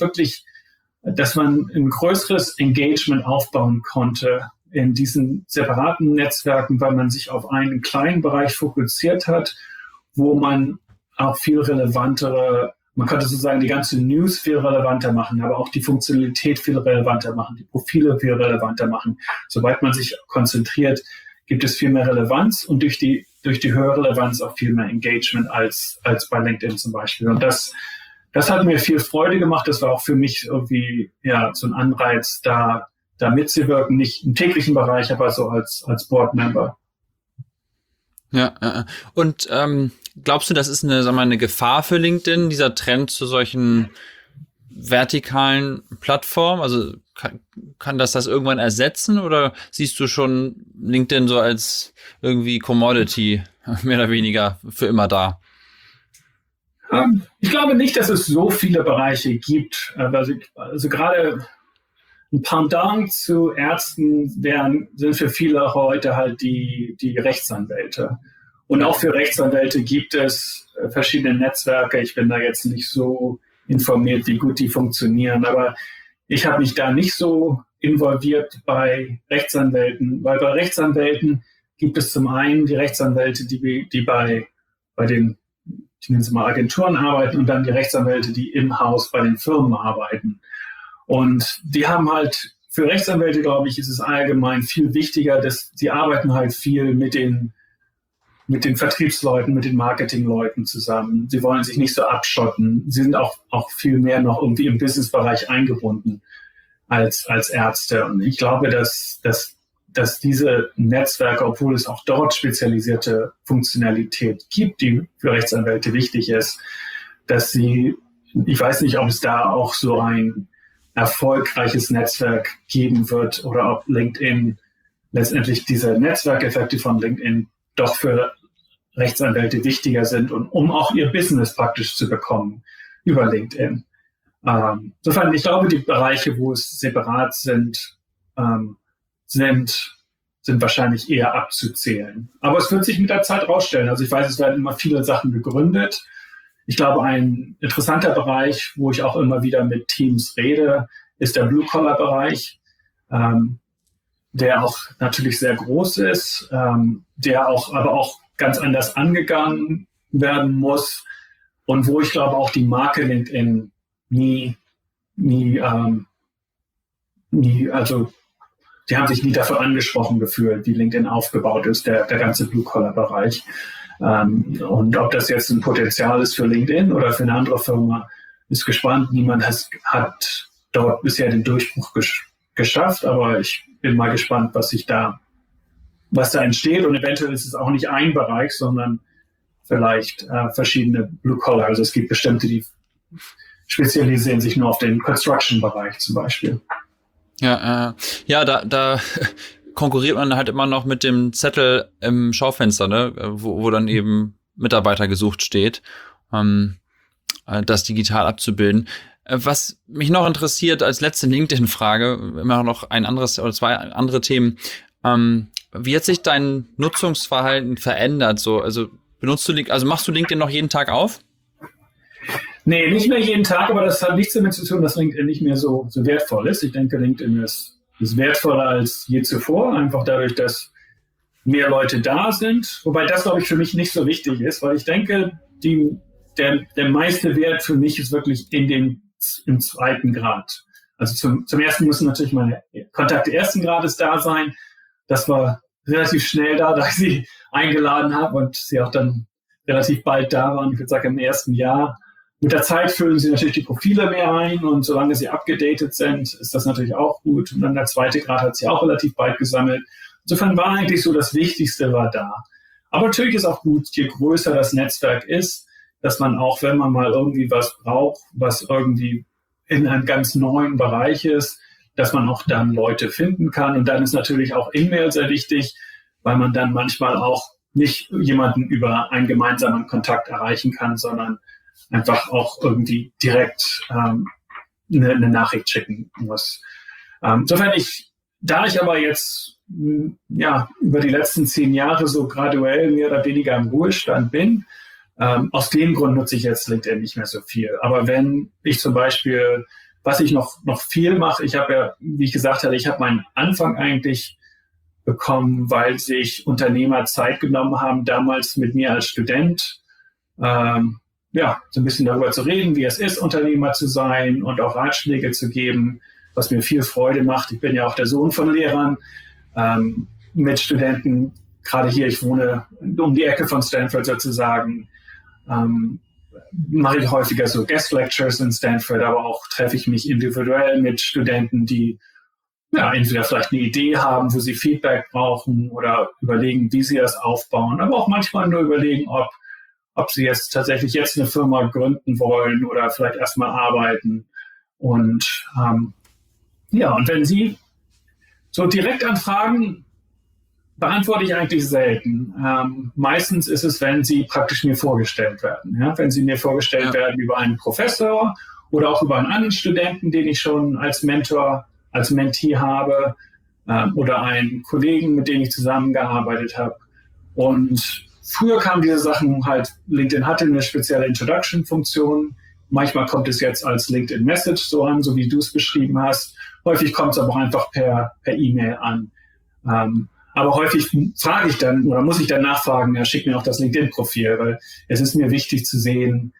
ein größeres Engagement aufbauen konnte in diesen separaten Netzwerken, weil man sich auf einen kleinen Bereich fokussiert hat, wo man auch viel relevantere, man könnte sozusagen die ganze News viel relevanter machen, aber auch die Funktionalität viel relevanter machen, die Profile viel relevanter machen. Sobald man sich konzentriert, gibt es viel mehr Relevanz und durch die höhere Relevanz auch viel mehr Engagement als bei LinkedIn zum Beispiel. Und das hat mir viel Freude gemacht. Das war auch für mich irgendwie so ein Anreiz, da mitzuwirken, nicht im täglichen Bereich, aber so als Board-Member. Ja. Und glaubst du, das ist eine Gefahr für LinkedIn, dieser Trend zu solchen vertikalen Plattformen? Also kann das irgendwann ersetzen oder siehst du schon LinkedIn so als irgendwie Commodity, mehr oder weniger für immer da? Ich glaube nicht, dass es so viele Bereiche gibt. Also gerade ein Pendant zu Ärzten sind für viele heute halt die Rechtsanwälte. Und auch für Rechtsanwälte gibt es verschiedene Netzwerke. Ich bin da jetzt nicht so informiert, wie gut die funktionieren. Aber ich habe mich da nicht so involviert bei Rechtsanwälten, weil bei Rechtsanwälten gibt es zum einen die Rechtsanwälte, die bei den, ich nenne es mal Agenturen arbeiten und dann die Rechtsanwälte, die im Haus bei den Firmen arbeiten. Und die haben halt, für Rechtsanwälte, glaube ich, ist es allgemein viel wichtiger, dass die arbeiten halt viel mit den Vertriebsleuten, mit den Marketingleuten zusammen. Sie wollen sich nicht so abschotten. Sie sind auch viel mehr noch irgendwie im Businessbereich eingebunden als Ärzte. Und ich glaube, dass diese Netzwerke, obwohl es auch dort spezialisierte Funktionalität gibt, die für Rechtsanwälte wichtig ist, dass ich weiß nicht, ob es da auch so ein erfolgreiches Netzwerk geben wird oder ob LinkedIn letztendlich diese Netzwerkeffekte von LinkedIn doch für Rechtsanwälte wichtiger sind und um auch ihr Business praktisch zu bekommen über LinkedIn. Insofern, ich glaube, die Bereiche, wo es separat sind wahrscheinlich eher abzuzählen. Aber es wird sich mit der Zeit rausstellen. Also ich weiß, es werden immer viele Sachen gegründet. Ich glaube, ein interessanter Bereich, wo ich auch immer wieder mit Teams rede, ist der Blue-Collar-Bereich, der auch natürlich sehr groß ist, der aber auch ganz anders angegangen werden muss und wo ich glaube auch die Marke LinkedIn also die haben sich nie dafür angesprochen gefühlt, wie LinkedIn aufgebaut ist, der ganze Blue-Collar-Bereich. Und ob das jetzt ein Potenzial ist für LinkedIn oder für eine andere Firma, ist gespannt. Niemand hat dort bisher den Durchbruch geschafft, aber ich bin mal gespannt, was da entsteht, und eventuell ist es auch nicht ein Bereich, sondern vielleicht verschiedene Blue Collar. Also es gibt bestimmte, die spezialisieren sich nur auf den Construction-Bereich zum Beispiel. Ja, da konkurriert man halt immer noch mit dem Zettel im Schaufenster, ne, wo dann eben Mitarbeiter gesucht steht, das digital abzubilden. Was mich noch interessiert als letzte LinkedIn-Frage, immer noch ein anderes oder zwei andere Themen. Wie hat sich dein Nutzungsverhalten verändert? So, also machst du LinkedIn noch jeden Tag auf? Nee, nicht mehr jeden Tag, aber das hat nichts damit zu tun, dass LinkedIn nicht mehr so wertvoll ist. Ich denke, LinkedIn ist wertvoller als je zuvor, einfach dadurch, dass mehr Leute da sind. Wobei das, glaube ich, für mich nicht so wichtig ist, weil ich denke, der meiste Wert für mich ist wirklich im zweiten Grad. Also zum ersten müssen natürlich meine Kontakte ersten Grades da sein. Das war relativ schnell da ich sie eingeladen habe und sie auch dann relativ bald da waren. Ich würde sagen, im ersten Jahr. Mit der Zeit füllen sie natürlich die Profile mehr ein, und solange sie abgedatet sind, ist das natürlich auch gut. Und dann der zweite Grad hat sie auch relativ bald gesammelt. Insofern war eigentlich so das Wichtigste war da. Aber natürlich ist auch gut, je größer das Netzwerk ist, dass man auch, wenn man mal irgendwie was braucht, was irgendwie in einem ganz neuen Bereich ist, dass man auch dann Leute finden kann. Und dann ist natürlich auch E-Mail sehr wichtig, weil man dann manchmal auch nicht jemanden über einen gemeinsamen Kontakt erreichen kann, sondern einfach auch irgendwie direkt eine Nachricht schicken muss. Insofern da ich aber jetzt über die letzten 10 Jahre so graduell mehr oder weniger im Ruhestand bin, aus dem Grund nutze ich jetzt LinkedIn nicht mehr so viel. Aber wenn ich zum Beispiel, was ich noch viel mache, ich habe ja, wie ich gesagt hatte, ich habe meinen Anfang eigentlich bekommen, weil sich Unternehmer Zeit genommen haben, damals mit mir als Student, so ein bisschen darüber zu reden, wie es ist, Unternehmer zu sein und auch Ratschläge zu geben, was mir viel Freude macht. Ich bin ja auch der Sohn von Lehrern, mit Studenten, gerade hier, ich wohne um die Ecke von Stanford sozusagen, mache ich häufiger so Guest Lectures in Stanford, aber auch treffe ich mich individuell mit Studenten, die entweder vielleicht eine Idee haben, wo sie Feedback brauchen oder überlegen, wie sie das aufbauen, aber auch manchmal nur überlegen, ob sie jetzt tatsächlich eine Firma gründen wollen oder vielleicht erstmal arbeiten. Und und wenn Sie so direkt anfragen, beantworte ich eigentlich selten. Meistens ist es, wenn sie praktisch mir vorgestellt werden. Ja? Wenn sie mir vorgestellt werden über einen Professor oder auch über einen anderen Studenten, den ich schon als Mentor, als Mentee habe, oder einen Kollegen, mit dem ich zusammengearbeitet habe. Und früher kamen diese Sachen halt, LinkedIn hatte eine spezielle Introduction-Funktion. Manchmal kommt es jetzt als LinkedIn-Message so an, so wie du es beschrieben hast. Häufig kommt es aber auch einfach per E-Mail an. Aber häufig frage ich dann oder muss ich dann nachfragen, schick mir auch das LinkedIn-Profil, weil es ist mir wichtig zu sehen,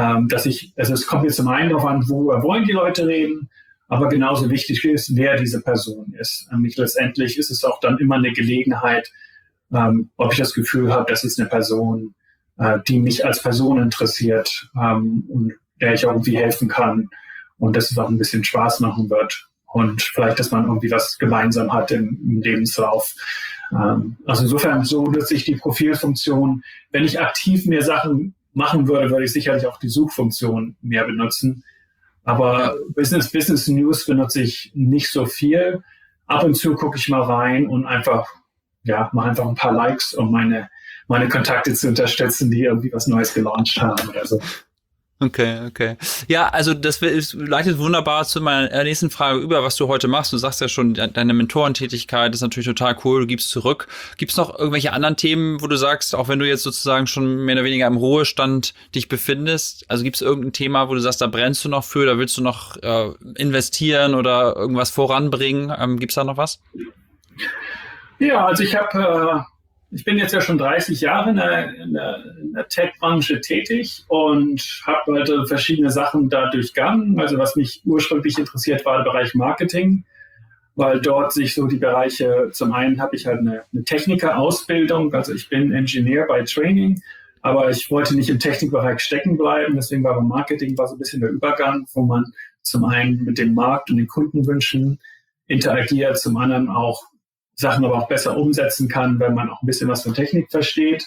es kommt mir zum einen darauf an, worüber wollen die Leute reden, aber genauso wichtig ist, wer diese Person ist. Letztendlich ist es auch dann immer eine Gelegenheit, ob ich das Gefühl habe, das ist eine Person, die mich als Person interessiert, und der ich irgendwie helfen kann und dass es auch ein bisschen Spaß machen wird. Und vielleicht, dass man irgendwie was gemeinsam hat im Lebenslauf. Also insofern, so nutze ich die Profilfunktion. Wenn ich aktiv mehr Sachen machen würde, würde ich sicherlich auch die Suchfunktion mehr benutzen. Aber Business News benutze ich nicht so viel. Ab und zu gucke ich mal rein und mache einfach ein paar Likes, um meine Kontakte zu unterstützen, die irgendwie was Neues gelauncht haben oder so. Okay. Ja, also das leitet wunderbar zu meiner nächsten Frage über, was du heute machst. Du sagst ja schon, deine Mentorentätigkeit ist natürlich total cool, du gibst zurück. Gibt es noch irgendwelche anderen Themen, wo du sagst, auch wenn du jetzt sozusagen schon mehr oder weniger im Ruhestand dich befindest, also gibt es irgendein Thema, wo du sagst, da brennst du noch für, da willst du noch investieren oder irgendwas voranbringen? Gibt es da noch was? Ja, also ich bin jetzt ja schon 30 Jahre in der Tech-Branche tätig und habe halt verschiedene Sachen da durchgangen. Also was mich ursprünglich interessiert, war der Bereich Marketing, weil dort sich so die Bereiche, zum einen habe ich halt eine Techniker-Ausbildung, also ich bin Ingenieur bei Training, aber ich wollte nicht im Technikbereich stecken bleiben, deswegen war beim Marketing so ein bisschen der Übergang, wo man zum einen mit dem Markt und den Kundenwünschen interagiert, zum anderen auch Sachen aber auch besser umsetzen kann, wenn man auch ein bisschen was von Technik versteht.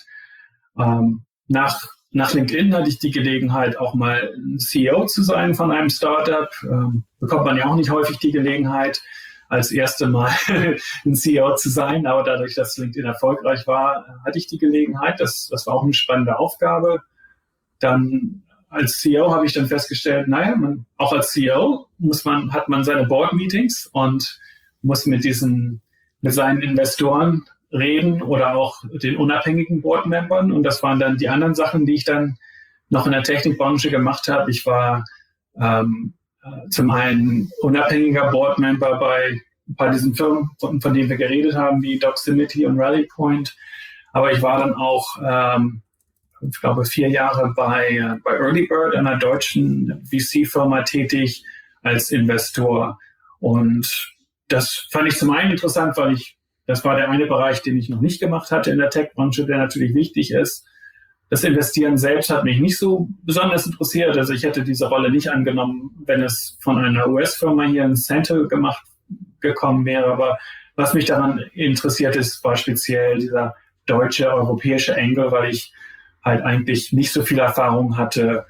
Nach LinkedIn hatte ich die Gelegenheit, auch mal ein CEO zu sein von einem Startup. Bekommt man ja auch nicht häufig die Gelegenheit, als erste Mal ein CEO zu sein. Aber dadurch, dass LinkedIn erfolgreich war, hatte ich die Gelegenheit. Das war auch eine spannende Aufgabe. Dann als CEO habe ich dann festgestellt, auch als CEO hat man seine Board-Meetings und muss mit seinen Investoren reden oder auch den unabhängigen Board-Membern. Und das waren dann die anderen Sachen, die ich dann noch in der Technikbranche gemacht habe. Ich war zum einen unabhängiger Board-Member bei ein paar diesen Firmen, von denen wir geredet haben, wie Doximity und RallyPoint. Aber ich war dann auch, ich glaube, 4 Jahre bei Earlybird, einer deutschen VC-Firma, tätig als Investor. Und das fand ich zum einen interessant, weil das war der eine Bereich, den ich noch nicht gemacht hatte in der Tech-Branche, der natürlich wichtig ist. Das Investieren selbst hat mich nicht so besonders interessiert. Also ich hätte diese Rolle nicht angenommen, wenn es von einer US-Firma hier in Center gekommen wäre. Aber was mich daran interessiert ist, war speziell dieser deutsche, europäische Angle, weil ich halt eigentlich nicht so viel Erfahrung hatte,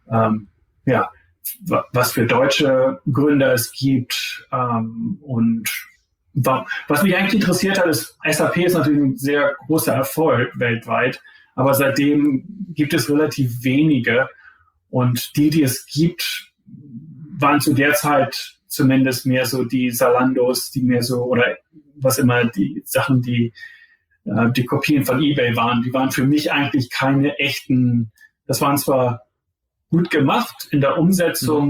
was für deutsche Gründer es gibt. Und was mich eigentlich interessiert hat, ist, SAP ist natürlich ein sehr großer Erfolg weltweit. Aber seitdem gibt es relativ wenige. Und die es gibt, waren zu der Zeit zumindest mehr so die Zalandos, die mehr so, oder was immer die Sachen, die Kopien von eBay waren. Die waren für mich eigentlich keine echten, das waren zwar gut gemacht in der Umsetzung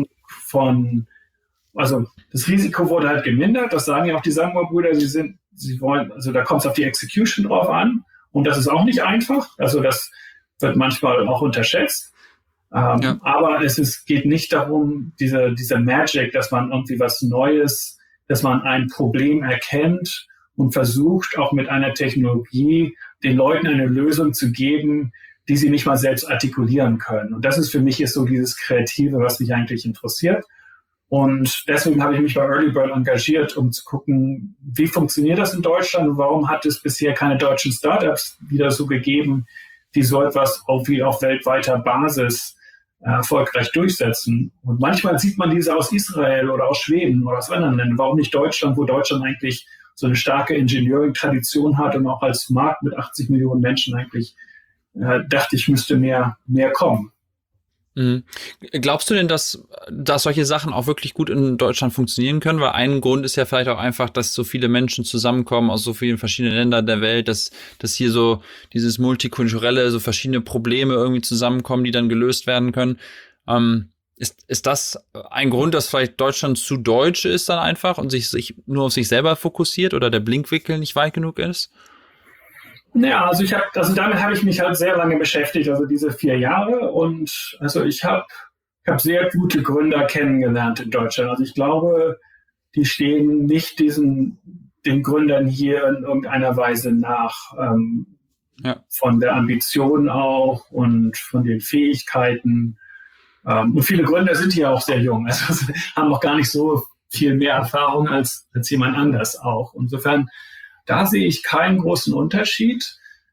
also das Risiko wurde halt gemindert. Das sagen ja auch die Sangwa-Brüder. Sie wollen, also da kommt es auf die Execution drauf an. Und das ist auch nicht einfach. Also das wird manchmal auch unterschätzt. Aber geht nicht darum, diese Magic, dass man irgendwie was Neues, dass man ein Problem erkennt und versucht, auch mit einer Technologie den Leuten eine Lösung zu geben, die sie nicht mal selbst artikulieren können. Und das ist für mich so dieses Kreative, was mich eigentlich interessiert. Und deswegen habe ich mich bei Earlybird engagiert, um zu gucken, wie funktioniert das in Deutschland und warum hat es bisher keine deutschen Startups wieder so gegeben, die so etwas wie auf weltweiter Basis erfolgreich durchsetzen. Und manchmal sieht man diese aus Israel oder aus Schweden oder aus anderen Ländern. Warum nicht Deutschland, wo Deutschland eigentlich so eine starke Engineering-Tradition hat und auch als Markt mit 80 Millionen Menschen eigentlich dachte ich, müsste mehr kommen. Glaubst du denn, dass solche Sachen auch wirklich gut in Deutschland funktionieren können? Weil ein Grund ist ja vielleicht auch einfach, dass so viele Menschen zusammenkommen aus so vielen verschiedenen Ländern der Welt, dass hier so dieses Multikulturelle, so verschiedene Probleme irgendwie zusammenkommen, die dann gelöst werden können. Ist das ein Grund, dass vielleicht Deutschland zu deutsch ist dann einfach und sich nur auf sich selber fokussiert oder der Blinkwinkel nicht weit genug ist? Ja, also damit habe ich mich halt sehr lange beschäftigt, also diese 4 Jahre. Und also ich habe sehr gute Gründer kennengelernt in Deutschland. Also ich glaube, die stehen nicht den Gründern hier in irgendeiner Weise nach, von der Ambition auch und von den Fähigkeiten. Und viele Gründer sind hier auch sehr jung, also haben auch gar nicht so viel mehr Erfahrung als jemand anders auch. Insofern, da sehe ich keinen großen Unterschied.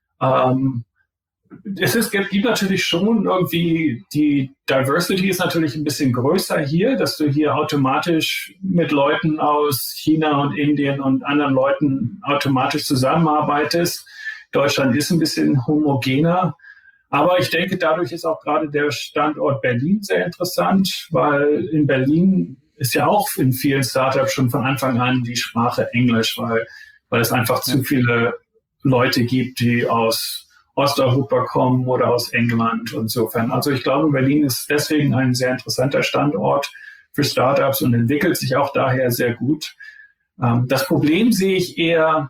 Es gibt natürlich schon irgendwie, die Diversity ist natürlich ein bisschen größer hier, dass du hier automatisch mit Leuten aus China und Indien und anderen Leuten automatisch zusammenarbeitest. Deutschland ist ein bisschen homogener. Aber ich denke, dadurch ist auch gerade der Standort Berlin sehr interessant, weil in Berlin ist ja auch in vielen Startups schon von Anfang an die Sprache Englisch, weil es einfach zu viele Leute gibt, die aus Osteuropa kommen oder aus England und insofern. Also ich glaube, Berlin ist deswegen ein sehr interessanter Standort für Startups und entwickelt sich auch daher sehr gut. Das Problem sehe ich eher,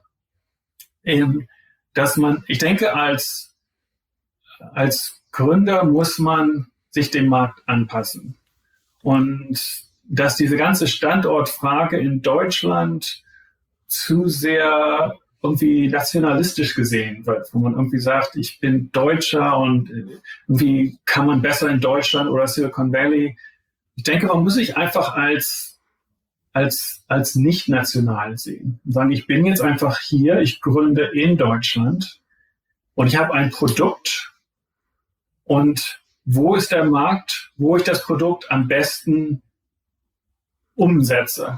dass ich denke, als Gründer muss man sich dem Markt anpassen. Und dass diese ganze Standortfrage in Deutschland zu sehr irgendwie nationalistisch gesehen wird, wo man irgendwie sagt, ich bin Deutscher und irgendwie kann man besser in Deutschland oder Silicon Valley. Ich denke, man muss sich einfach als als nicht national sehen. Und sagen, ich bin jetzt einfach hier, ich gründe in Deutschland und ich habe ein Produkt und wo ist der Markt, wo ich das Produkt am besten umsetze?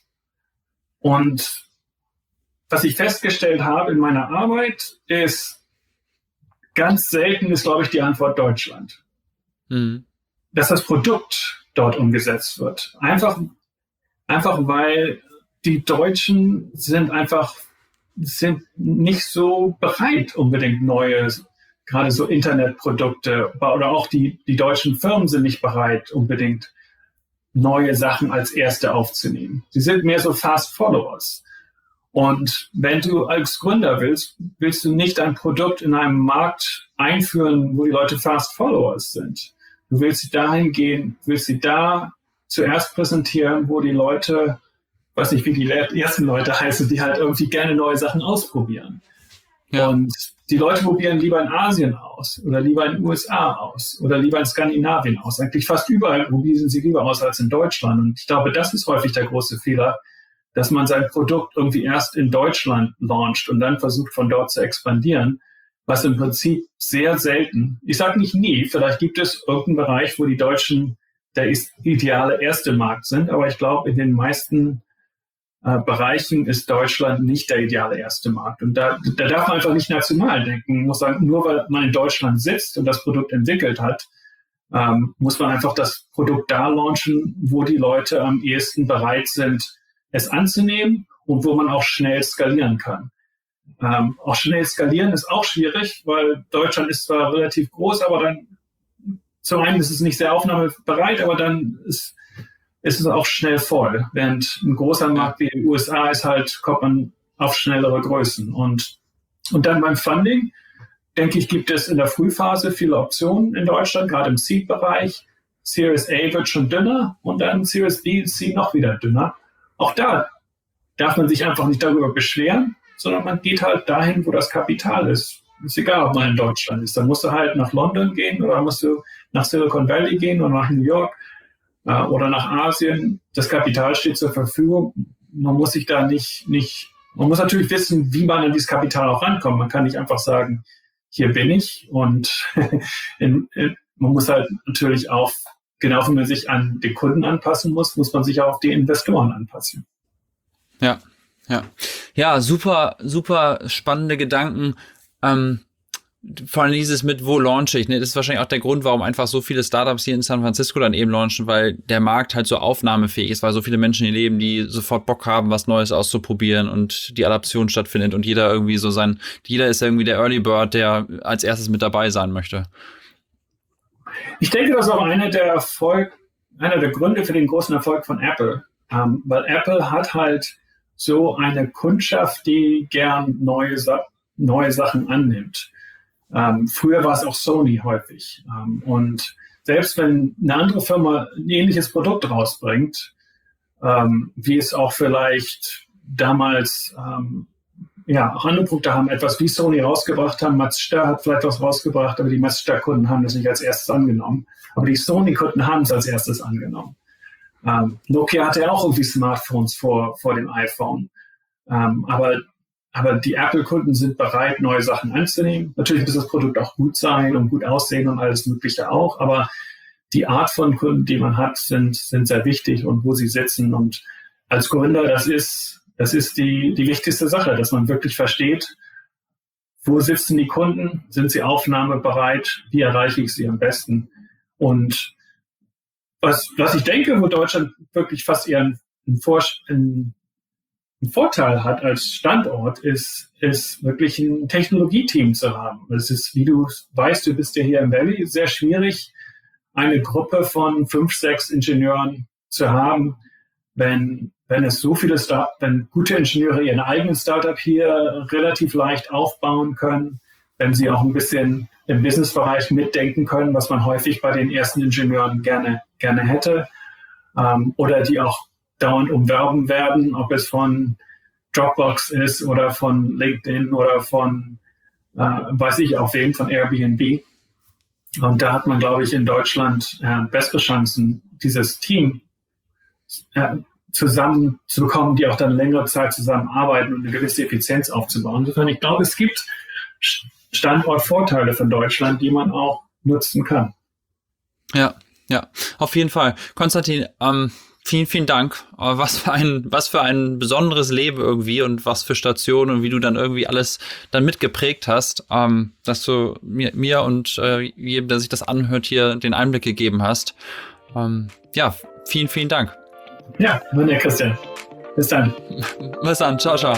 Und was ich festgestellt habe in meiner Arbeit ist, ganz selten ist, glaube ich, die Antwort Deutschland. Mhm. Dass das Produkt dort umgesetzt wird. Einfach weil die Deutschen sind nicht so bereit, unbedingt neue, gerade so Internetprodukte, oder auch die deutschen Firmen sind nicht bereit, unbedingt neue Sachen als erste aufzunehmen. Sie sind mehr so Fast Followers. Und wenn du als Gründer willst du nicht ein Produkt in einem Markt einführen, wo die Leute Fast Followers sind. Du willst sie dahin gehen, willst sie da zuerst präsentieren, wo die Leute, weiß nicht, wie die ersten Leute heißen, die halt irgendwie gerne neue Sachen ausprobieren. Ja. Und die Leute probieren lieber in Asien aus oder lieber in den USA aus oder lieber in Skandinavien aus. Eigentlich fast überall probieren sie lieber aus als in Deutschland. Und ich glaube, das ist häufig der große Fehler, dass man sein Produkt irgendwie erst in Deutschland launcht und dann versucht, von dort zu expandieren, was im Prinzip sehr selten, ich sage nicht nie, vielleicht gibt es irgendeinen Bereich, wo die Deutschen der ideale erste Markt sind, aber ich glaube, in den meisten Bereichen ist Deutschland nicht der ideale erste Markt. Und da darf man einfach nicht national denken. Man muss sagen, nur weil man in Deutschland sitzt und das Produkt entwickelt hat, muss man einfach das Produkt da launchen, wo die Leute am ehesten bereit sind, es anzunehmen und wo man auch schnell skalieren kann. Auch schnell skalieren ist auch schwierig, weil Deutschland ist zwar relativ groß, aber dann zum einen ist es nicht sehr aufnahmebereit, aber dann ist es auch schnell voll. Während ein großer Markt wie die USA kommt man auf schnellere Größen. Und dann beim Funding, denke ich, gibt es in der Frühphase viele Optionen in Deutschland, gerade im Seed-Bereich. Series A wird schon dünner und dann Series B, C noch wieder dünner. Auch da darf man sich einfach nicht darüber beschweren, sondern man geht halt dahin, wo das Kapital ist. Ist egal, ob man in Deutschland ist. Dann musst du halt nach London gehen oder musst du nach Silicon Valley gehen oder nach New York oder nach Asien. Das Kapital steht zur Verfügung. Man muss sich da man muss natürlich wissen, wie man an dieses Kapital auch rankommt. Man kann nicht einfach sagen, hier bin ich. Und man muss halt natürlich auch, genau wie man sich an den Kunden anpassen muss man sich auch auf die Investoren anpassen. Ja, super, super spannende Gedanken. Vor allem dieses mit, wo launche ich, ne? Das ist wahrscheinlich auch der Grund, warum einfach so viele Startups hier in San Francisco dann eben launchen, weil der Markt halt so aufnahmefähig ist, weil so viele Menschen hier leben, die sofort Bock haben, was Neues auszuprobieren und die Adaption stattfindet und jeder irgendwie jeder ist irgendwie der Early Bird, der als erstes mit dabei sein möchte. Ich denke, das ist auch einer der Gründe für den großen Erfolg von Apple, weil Apple hat halt so eine Kundschaft, die gern neue Sachen annimmt. Früher war es auch Sony häufig. Und selbst wenn eine andere Firma ein ähnliches Produkt rausbringt, wie es auch vielleicht damals auch andere Produkte haben, etwas wie Sony rausgebracht haben, Mazda hat vielleicht was rausgebracht, aber die Mazda-Kunden haben das nicht als erstes angenommen. Aber die Sony-Kunden haben es als erstes angenommen. Nokia hatte ja auch irgendwie Smartphones vor dem iPhone. Aber die Apple-Kunden sind bereit, neue Sachen anzunehmen. Natürlich muss das Produkt auch gut sein und gut aussehen und alles Mögliche auch. Aber die Art von Kunden, die man hat, sind sehr wichtig und wo sie sitzen. Und als Gründer, das ist die wichtigste Sache, dass man wirklich versteht, wo sitzen die Kunden, sind sie aufnahmebereit, wie erreiche ich sie am besten. Und was ich denke, wo Deutschland wirklich fast eher einen Vorteil hat als Standort, ist wirklich ein Technologieteam zu haben. Es ist, wie du weißt, du bist ja hier im Valley, sehr schwierig, eine Gruppe von 5, 6 Ingenieuren zu haben, wenn gute Ingenieure ihren eigenen Startup hier relativ leicht aufbauen können, wenn sie auch ein bisschen im Businessbereich mitdenken können, was man häufig bei den ersten Ingenieuren gerne hätte, oder die auch dauernd umwerben werden, ob es von Dropbox ist oder von LinkedIn oder von, auf wem, von Airbnb. Und da hat man, glaube ich, in Deutschland bessere Chancen, dieses Team zusammen zu bekommen, die auch dann längere Zeit zusammenarbeiten und eine gewisse Effizienz aufzubauen. Insofern, ich glaube, es gibt Standortvorteile von Deutschland, die man auch nutzen kann. Ja, auf jeden Fall. Konstantin, vielen, vielen Dank. Was für ein besonderes Leben irgendwie und was für Stationen und wie du dann irgendwie alles dann mitgeprägt hast, dass du mir und jedem, der sich das anhört, hier den Einblick gegeben hast. Vielen, vielen Dank. Ja, danke, Christian. Bis dann. Bis dann. Ciao, ciao.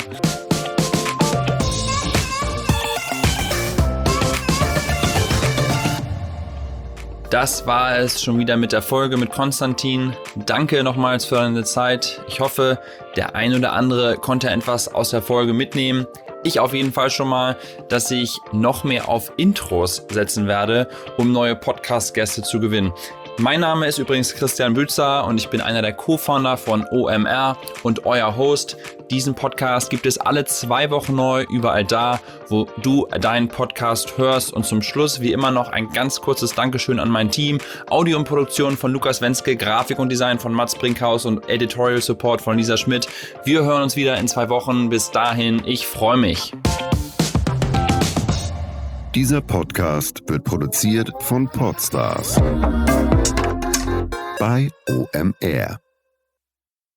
Das war es schon wieder mit der Folge mit Konstantin. Danke nochmals für deine Zeit. Ich hoffe, der ein oder andere konnte etwas aus der Folge mitnehmen. Ich auf jeden Fall schon mal, dass ich noch mehr auf Intros setzen werde, um neue Podcast-Gäste zu gewinnen. Mein Name ist übrigens Christian Bützer und ich bin einer der Co-Founder von OMR und euer Host. Diesen Podcast gibt es alle 2 Wochen neu, überall da, wo du deinen Podcast hörst. Und zum Schluss, wie immer, noch ein ganz kurzes Dankeschön an mein Team. Audio und Produktion von Lukas Wenske, Grafik und Design von Mats Brinkhaus und Editorial Support von Lisa Schmidt. Wir hören uns wieder in 2 Wochen. Bis dahin, ich freue mich. Dieser Podcast wird produziert von Podstars bei OMR.